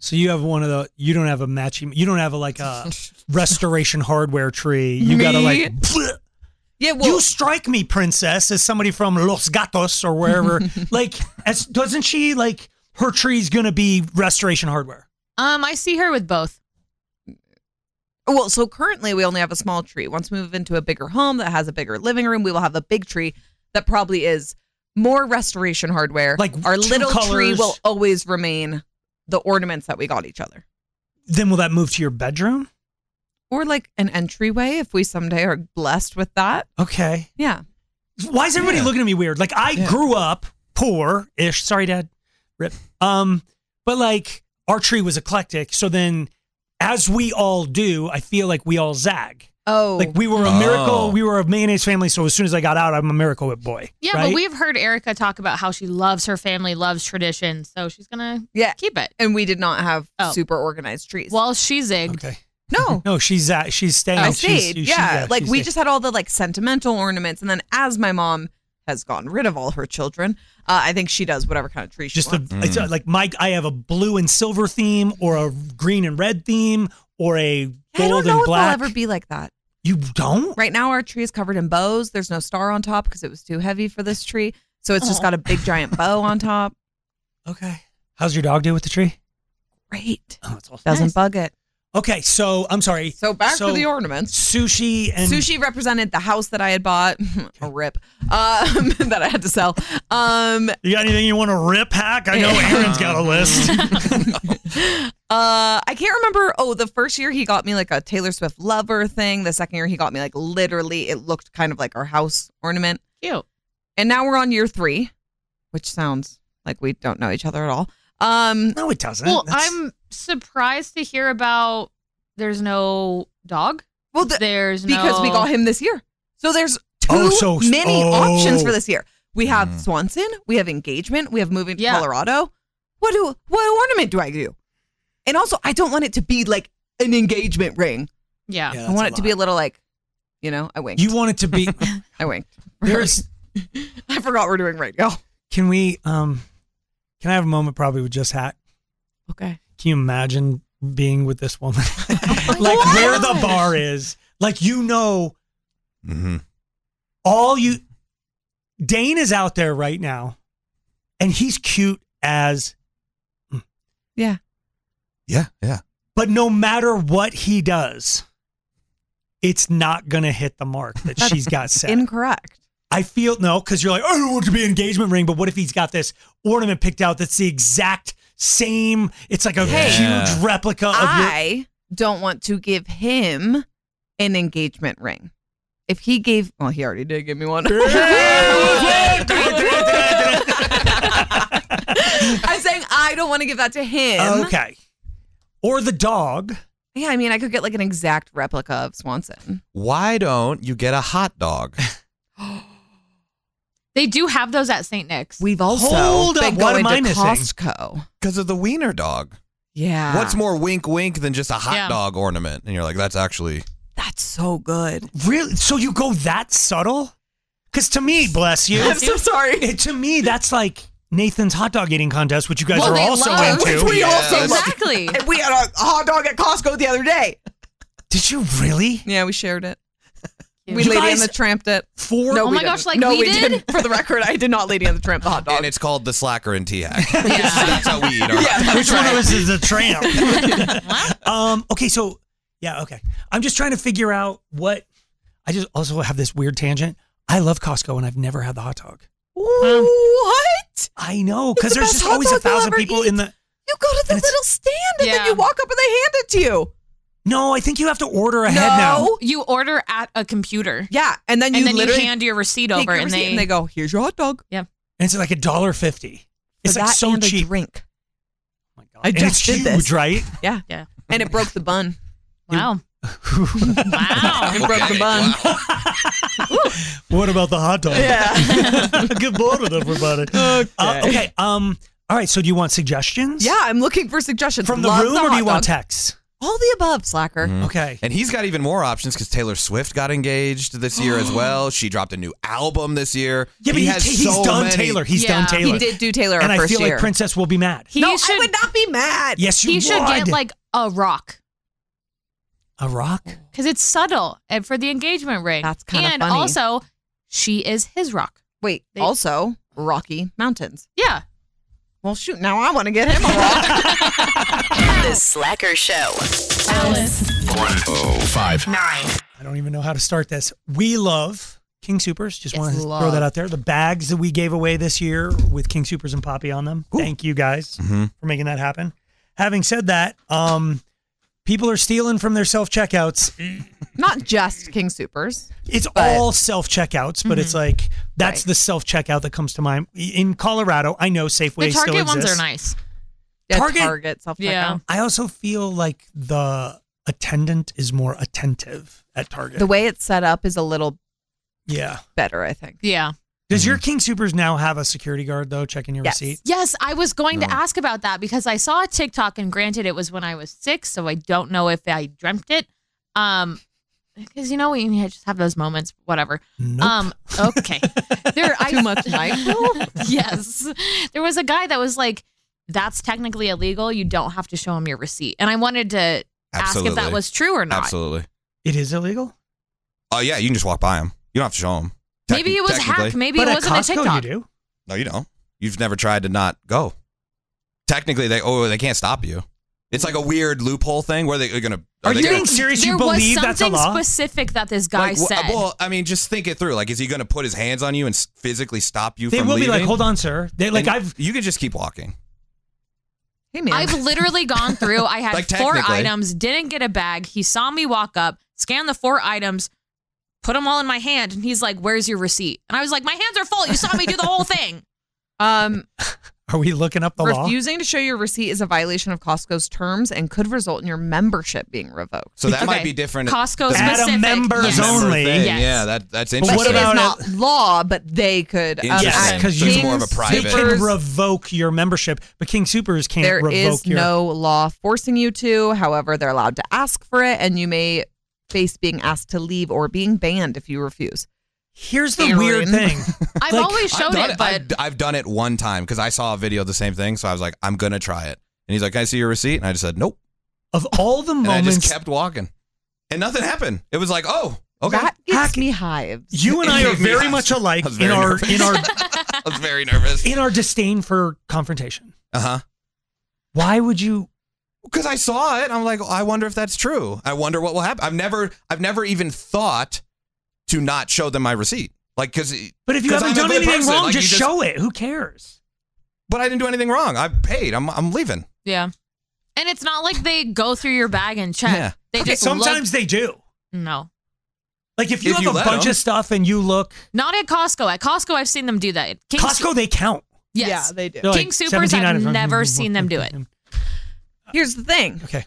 So you have you don't have a matching, you don't have a Restoration Hardware tree. You got to like, bleh. Yeah, well, you strike me, princess, as somebody from Los Gatos or wherever. Like, doesn't she like her tree's going to be Restoration Hardware? I see her with both. Well, so currently we only have a small tree. Once we move into a bigger home that has a bigger living room, we will have a big tree that probably is more Restoration Hardware. Like our 2 little colors. tree will always remain the ornaments that we got each other. Then will that move to your bedroom? Or like an entryway if we someday are blessed with that. Okay. Yeah. Why is everybody looking at me weird? Like I grew up poor-ish. Sorry, Dad. Rip. But like our tree was eclectic. So then as we all do, I feel like we all zag. Oh. Like we were a miracle. We were a mayonnaise family. So as soon as I got out, I'm a miracle whip boy. Yeah, right? but we've heard Erica talk about how she loves her family, loves tradition. So she's going to keep it. And we did not have super organized trees. Well, she zigged. Okay. No, she's staying. I stayed. She's Like we stayed. just had all the like sentimental ornaments, and then as my mom has gotten rid of all her children, I think she does whatever kind of tree she wants. It's like I have a blue and silver theme, or a green and red theme, or a gold I don't know and black. if they'll ever be like that. You don't? Right now, our tree is covered in bows. There's no star on top because it was too heavy for this tree, so it's just got a big giant bow on top. Okay. How's your dog do with the tree? Great. Oh, it's awesome. Doesn't bug it. Okay, so I'm sorry. So back to the ornaments. Sushi and Sushi represented the house that I had bought. A rip. That I had to sell. You got anything you want to rip, Hack? I know Aaron's got a list. I can't remember. Oh, the first year he got me like a Taylor Swift lover thing. The second year he got me like literally, it looked kind of like our house ornament. Cute. And now we're on year 3, which sounds like we don't know each other at all. No, it doesn't. Well, I'm surprised to hear about there's no dog. Well, there's because we got him this year. So there's too many options for this year. We have Swanson, we have engagement, we have moving to Colorado. What ornament do I do? And also, I don't want it to be like an engagement ring. Yeah. I want it to be a little like, I winked. You want it to be? I winked. There's. I forgot we're doing right now. Can we? Can I have a moment probably with just Hack? Okay. Can you imagine being with this woman? Like where the bar is. Like all you. Dane is out there right now, and he's cute as. Yeah. Yeah, yeah. But no matter what he does, it's not going to hit the mark that she's got set. Incorrect. I feel, no, because you're like, I don't want it to be an engagement ring, but what if he's got this ornament picked out that's the exact same, it's like a huge replica of I don't want to give him an engagement ring. If he gave, well, he already did give me one. I'm saying I don't want to give that to him. Okay. Or the dog. Yeah, I mean, I could get like an exact replica of Swanson. Why don't you get a hot dog? They do have those at St. Nick's. We've also Hold been up, what going am I to missing? Costco. Because of the wiener dog. Yeah. What's more wink wink than just a hot dog ornament? And you're like, that's actually... That's so good. Really? So you go that subtle? Because to me, bless you. I'm so sorry. To me, that's like Nathan's hot dog eating contest, which you guys are they also love. into. Which we also love. Exactly. And we had a hot dog at Costco the other day. Did you really? Yeah, we shared it. You We Lady guys- and the Tramped it. No, Oh we my gosh, didn't. like we did? didn't. For the record, I did not Lady and the Tramp the hot dog. And it's called the Slacker and T-Hack. That's how we eat our Which one of us is a tramp? Okay, so okay. I'm just trying to figure out what. I just also have this weird tangent. I love Costco, and I've never had the hot dog. What? I know because It's the there's best just hot always dog you'll 1,000 ever people eat. in the. You go to the little stand and then Yeah. you walk up and they hand it to you. No, I think you have to order ahead now. You order at a computer. Yeah, and then you you literally hand your receipt take over your and receipt they and they go, "Here's your hot dog." Yeah. And it's like $1.50. It's For like that so and a cheap. drink. Oh my God. I And just it's did huge, this. right? Yeah. Yeah. And it broke the bun. Wow. Wow. It broke the bun. What about the hot dog? Yeah. Good morning, everybody. Okay. All right. So, do you want suggestions? Yeah, I'm looking for suggestions From the Love room, or do hot you want dog. texts? All the above, slacker. Mhm. Okay. And he's got even more options because Taylor Swift got engaged this year as well. She dropped a new album this year. Yeah, but he's done Taylor. He's done Taylor. He did do Taylor And I first feel year. like Princess will be mad. I would not be mad. Yes, you He would. should get like a rock. A rock? Because it's subtle and for the engagement ring. That's kinda And funny. also, she is his rock. Wait, also Rocky Mountains. Yeah. Well, shoot, now I want to get him a rock. The Slacker Show. Alice. 105. I don't even know how to start this. We love King Supers. Just want to throw love. that out there. The bags that we gave away this year with King Supers and Poppy on them. Thank you guys for making that happen. Having said that, people are stealing from their self-checkouts. Not just King Supers. It's all self-checkouts, but it's like, that's the self-checkout that comes to mind. In Colorado, I know Safeway The still Target exists. ones are nice. Yeah, Target self-checkout. Yeah. I also feel like the attendant is more attentive at Target. The way it's set up is a little better, I think. Yeah. Does your King Supers now have a security guard, though, checking your receipt? Yes, I was going to ask about that because I saw a TikTok, and granted, it was when I was 6, so I don't know if I dreamt it. Because we just have those moments, whatever. Nope. Okay. Too much Nyquil? Yes. There was a guy that was like, that's technically illegal. You don't have to show him your receipt. And I wanted to ask if that was true or not. Absolutely. It is illegal? Oh, yeah. You can just walk by them. You don't have to show them. Maybe it was hacked. Maybe it wasn't a TikTok. You do? No, you don't. You've never tried to not go. Technically, they can't stop you. It's like a weird loophole thing where they're going to... Are you being serious? There You believe was that's a something law? specific that this guy said. Well, I mean, just think it through. Like, is he going to put his hands on you and physically stop you They from will leaving? be like, hold on, sir. You can just keep walking. Hey, man. I've literally gone through. I had Like, 4 technically. items, didn't get a bag. He saw me walk up, scanned the 4 items, put them all in my hand, and he's like, "Where's your receipt?" And I was like, "My hands are full. You saw me do the whole thing." Are we looking up the law? Refusing to show your receipt is a violation of Costco's terms and could result in your membership being revoked. So that might be different. Costco The specific. At a members yes. only. thing. Yes. Yeah, that's But interesting. what about It's not law, but they could. Interesting. Yes, At because So it's more of a private- They can revoke your membership, but King Supers can't There revoke is your... no law forcing you to. However, they're allowed to ask for it, and you may face being asked to leave or being banned if you refuse. Here's the weird thing. I've always showed it, but I've done it one time because I saw a video of the same thing. So I was like, I'm going to try it. And he's like, can I see your receipt? And I just said, nope. Of all the And I moments... just kept walking. And nothing happened. It was like, oh, okay. That gives me hives. You and I It are gave me very hives. much alike I was in very our nervous. I was very nervous. in our disdain for confrontation. Uh-huh. Why would you... Because I saw it. I'm like, I wonder if that's true. I wonder what will happen. I've never even thought to not show them my receipt. Like, because But if you haven't done anything wrong, just show it. Who cares? But I didn't do anything wrong. I paid. I'm leaving. yeah. And it's not like they go through your bag and check. Yeah. They just Sometimes they do. no. Like if you If have you a let bunch them. of stuff and you look... Not at Costco. At Costco, I've seen them do that. Costco, they count. Yes. Yeah, they do. They're like King Supers, 17 I've items. never seen them do it. Here's the thing. Okay.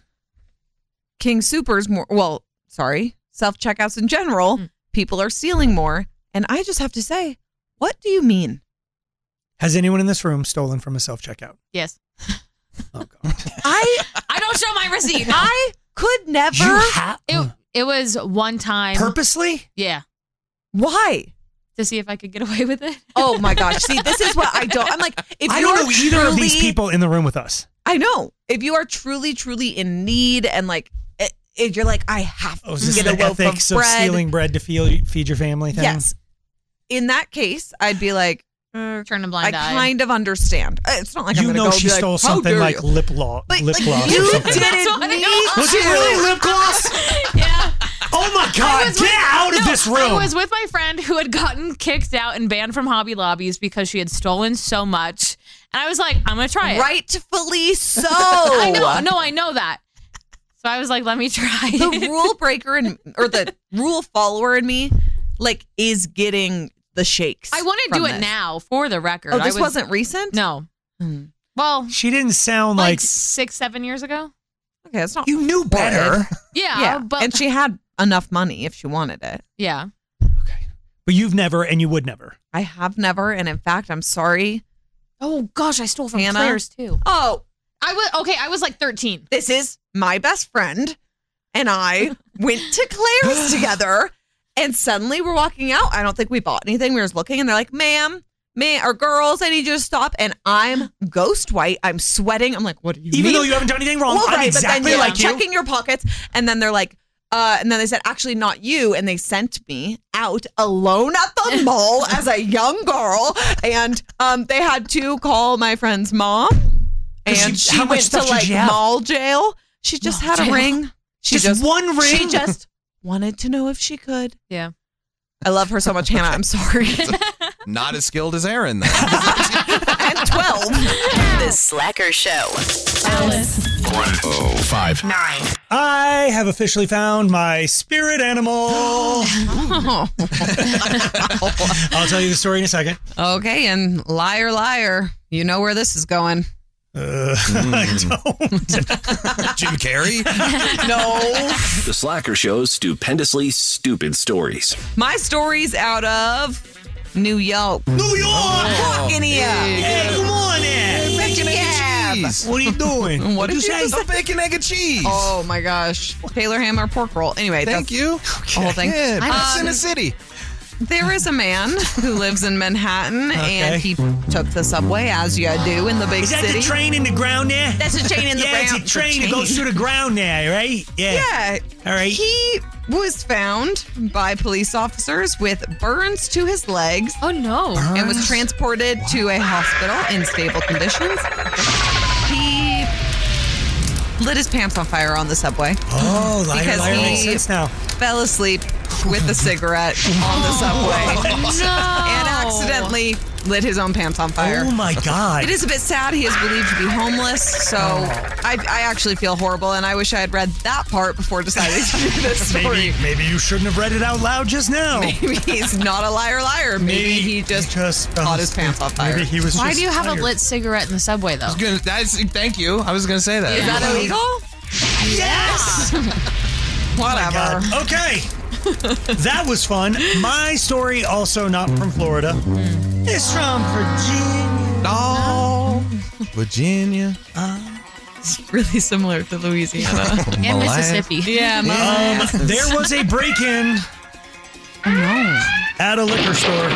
King Supers self-checkouts in general, people are stealing more. And I just have to say, what do you mean? Has anyone in this room stolen from a self-checkout? Yes. Oh, God. I don't show my receipt. No. I could never. You have... It was one time. Purposely? Yeah. Why? To see if I could get away with it. Oh my gosh. See, this is what I don't. I'm like, if I you don't are know either of these truly- people in the room with us. I know. If you are truly, truly in need and like, if you're like, I have Oh, is to this get a the loaf ethics of of bread. stealing bread to feed your family thing? Yes. In that case, I'd be like, turn a blind eye. I kind of understand. It's not like I'm You going to know go she be like, stole "How something dare like you?" lip gloss. But, Lip like, gloss you or something. didn't need Was it really lip gloss? Yeah. Oh my God! Get out of this room! I was with my friend who had gotten kicked out and banned from Hobby Lobbies because she had stolen so much. And I was like, I'm going to try it. Rightfully so. I know that. So I was like, let me try The it. rule breaker or the rule follower in me, like, is getting the shakes. I want to from do it this. now for the record. Oh, this I wasn't recent? No. Well, She didn't sound like like 6-7 years ago. Okay, that's not. you knew better. Yeah, but and she had enough money if she wanted it. yeah. But you've never, and you would never. I have never, and in fact, I'm sorry. Oh gosh, I stole from Hannah? Claire's too. Oh, I was like 13. This is my best friend and I went to Claire's together, and suddenly we're walking out. I don't think we bought anything. We were just looking, and they're like, ma'am, or girls, I need you to stop. And I'm ghost white. I'm sweating. I'm like, what do you mean? Even though you haven't done anything wrong. Well, I'm right, exactly but then you're like you. checking your pockets, and then they're like, and then they said, actually, not you. And they sent me out alone at the mall as a young girl. And they had to call my friend's mom. And she went to like mall jail. She just had a ring. She just one ring? She just wanted to know if she could. Yeah. I love her so much, Hannah. I'm sorry. Not as skilled as Aaron, then. And 12. The Slacker Show. Alice. 105. 9. I have officially found my spirit animal. I'll tell you the story in a second. Okay, and liar, liar. You know where this is going. I don't. Jim Carrey? No. The Slacker Show's stupendously stupid stories. My story's out of New York. New York! Walking here. Hey, come on in. Bacon, egg, and cheese. What are you doing? What did you say? A bacon, egg, and cheese. Oh my gosh. Taylor ham or pork roll. Anyway, Thank you. the whole thing. Good. It's in a city. There is a man who lives in Manhattan, and he took the subway, as you do in the big city. Is that the train in the ground there? That's a train in the ground. Yeah, it's a train that goes through the ground there, right? Yeah. All right. He was found by police officers with burns to his legs. Oh, no. And was transported to a hospital in stable conditions. He lit his pants on fire on the subway. Oh, liar, liar makes sense now. Fell asleep with a cigarette on the subway. And accidentally lit his own pants on fire. Oh my God. It is a bit sad. He is believed to be homeless. So I actually feel horrible, and I wish I had read that part before deciding to do this story. Maybe you shouldn't have read it out loud just now. Maybe he's not a liar liar. Maybe he just caught his pants on fire. Maybe he was Why just do you have tired. a lit cigarette in the subway, though? Thank you. I was going to say that. Is that illegal? Yes! Whatever. Oh okay. That was fun. My story, also not from Florida, is from Virginia. Oh, Virginia. It's really similar to Louisiana. And Mississippi. Yeah, there was a break-in at a liquor store.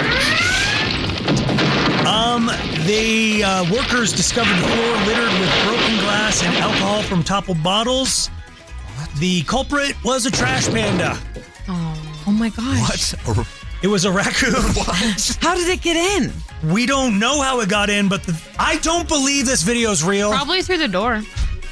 The workers discovered the floor littered with broken glass and alcohol from toppled bottles. The culprit was a trash panda. Oh my gosh. What? It was a raccoon. What? How did it get in? We don't know how it got in, but I don't believe this video is real. Probably through the door.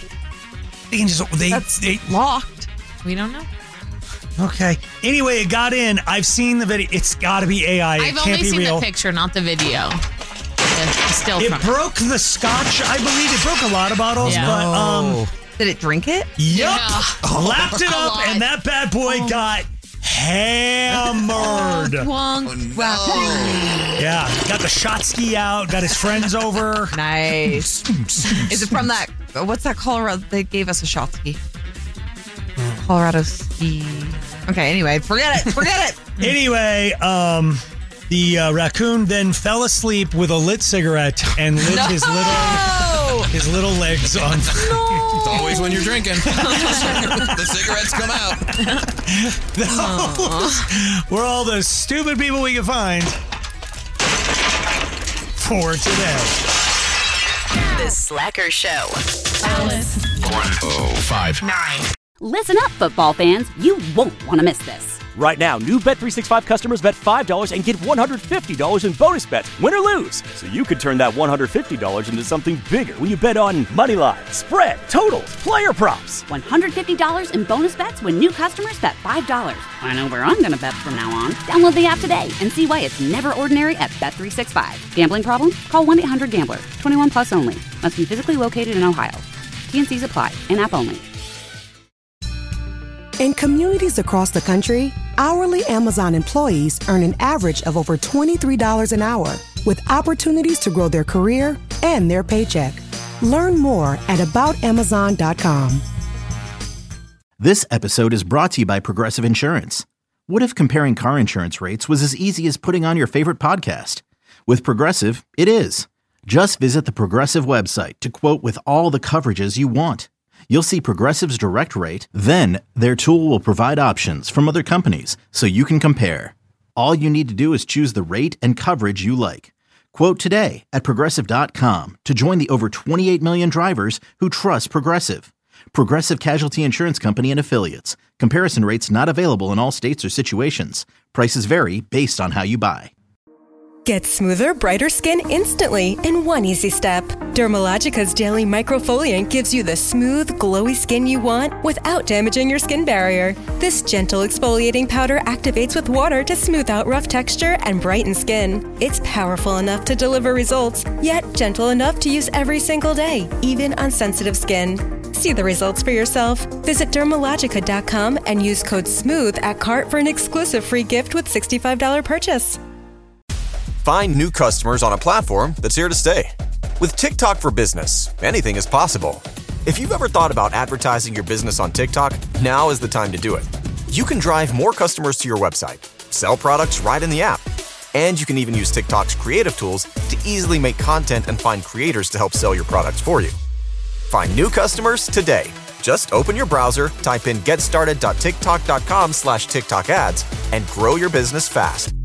They locked. We don't know. Okay. Anyway, it got in. I've seen the video. It's got to be AI. I've it can't only be seen real. the picture, not the video. Still It broke the scotch. I believe it broke a lot of bottles, but did it drink it? Yep. Yeah. Lapped it up, and that bad boy got hammered. Yeah, got the shot ski out, got his friends over. Nice. Is it from that? What's that Colorado? They gave us a shot ski. Colorado ski. Okay. Anyway, forget it. Anyway, the raccoon then fell asleep with a lit cigarette and lit his little legs on fire. It's always when you're drinking. The cigarettes come out. Those were all the stupid people we could find for today. The Slacker Show. Alice. 105. 9. Listen up, football fans. You won't want to miss this. Right now, new Bet365 customers bet $5 and get $150 in bonus bets, win or lose. So you could turn that $150 into something bigger when you bet on money line, spread, totals, player props. $150 in bonus bets when new customers bet $5. I know where I'm going to bet from now on. Download the app today and see why it's never ordinary at Bet365. Gambling problem? Call 1-800-GAMBLER. 21 plus only. Must be physically located in Ohio. T&Cs apply. In-app only. In communities across the country, hourly Amazon employees earn an average of over $23 an hour, with opportunities to grow their career and their paycheck. Learn more at aboutamazon.com. This episode is brought to you by Progressive Insurance. What if comparing car insurance rates was as easy as putting on your favorite podcast? With Progressive, it is. Just visit the Progressive website to quote with all the coverages you want. You'll see Progressive's direct rate, then their tool will provide options from other companies so you can compare. All you need to do is choose the rate and coverage you like. Quote today at Progressive.com to join the over 28 million drivers who trust Progressive. Progressive Casualty Insurance Company and Affiliates. Comparison rates not available in all states or situations. Prices vary based on how you buy. Get smoother, brighter skin instantly in one easy step. Dermalogica's Daily Microfoliant gives you the smooth, glowy skin you want without damaging your skin barrier. This gentle exfoliating powder activates with water to smooth out rough texture and brighten skin. It's powerful enough to deliver results, yet gentle enough to use every single day, even on sensitive skin. See the results for yourself. Visit Dermalogica.com and use code SMOOTH at cart for an exclusive free gift with $65 purchase. Find new customers on a platform that's here to stay. With TikTok for Business, anything is possible. If you've ever thought about advertising your business on TikTok, now is the time to do it. You can drive more customers to your website, sell products right in the app, and you can even use TikTok's creative tools to easily make content and find creators to help sell your products for you. Find new customers today. Just open your browser, type in getstarted.tiktok.com/TikTok ads, and grow your business fast.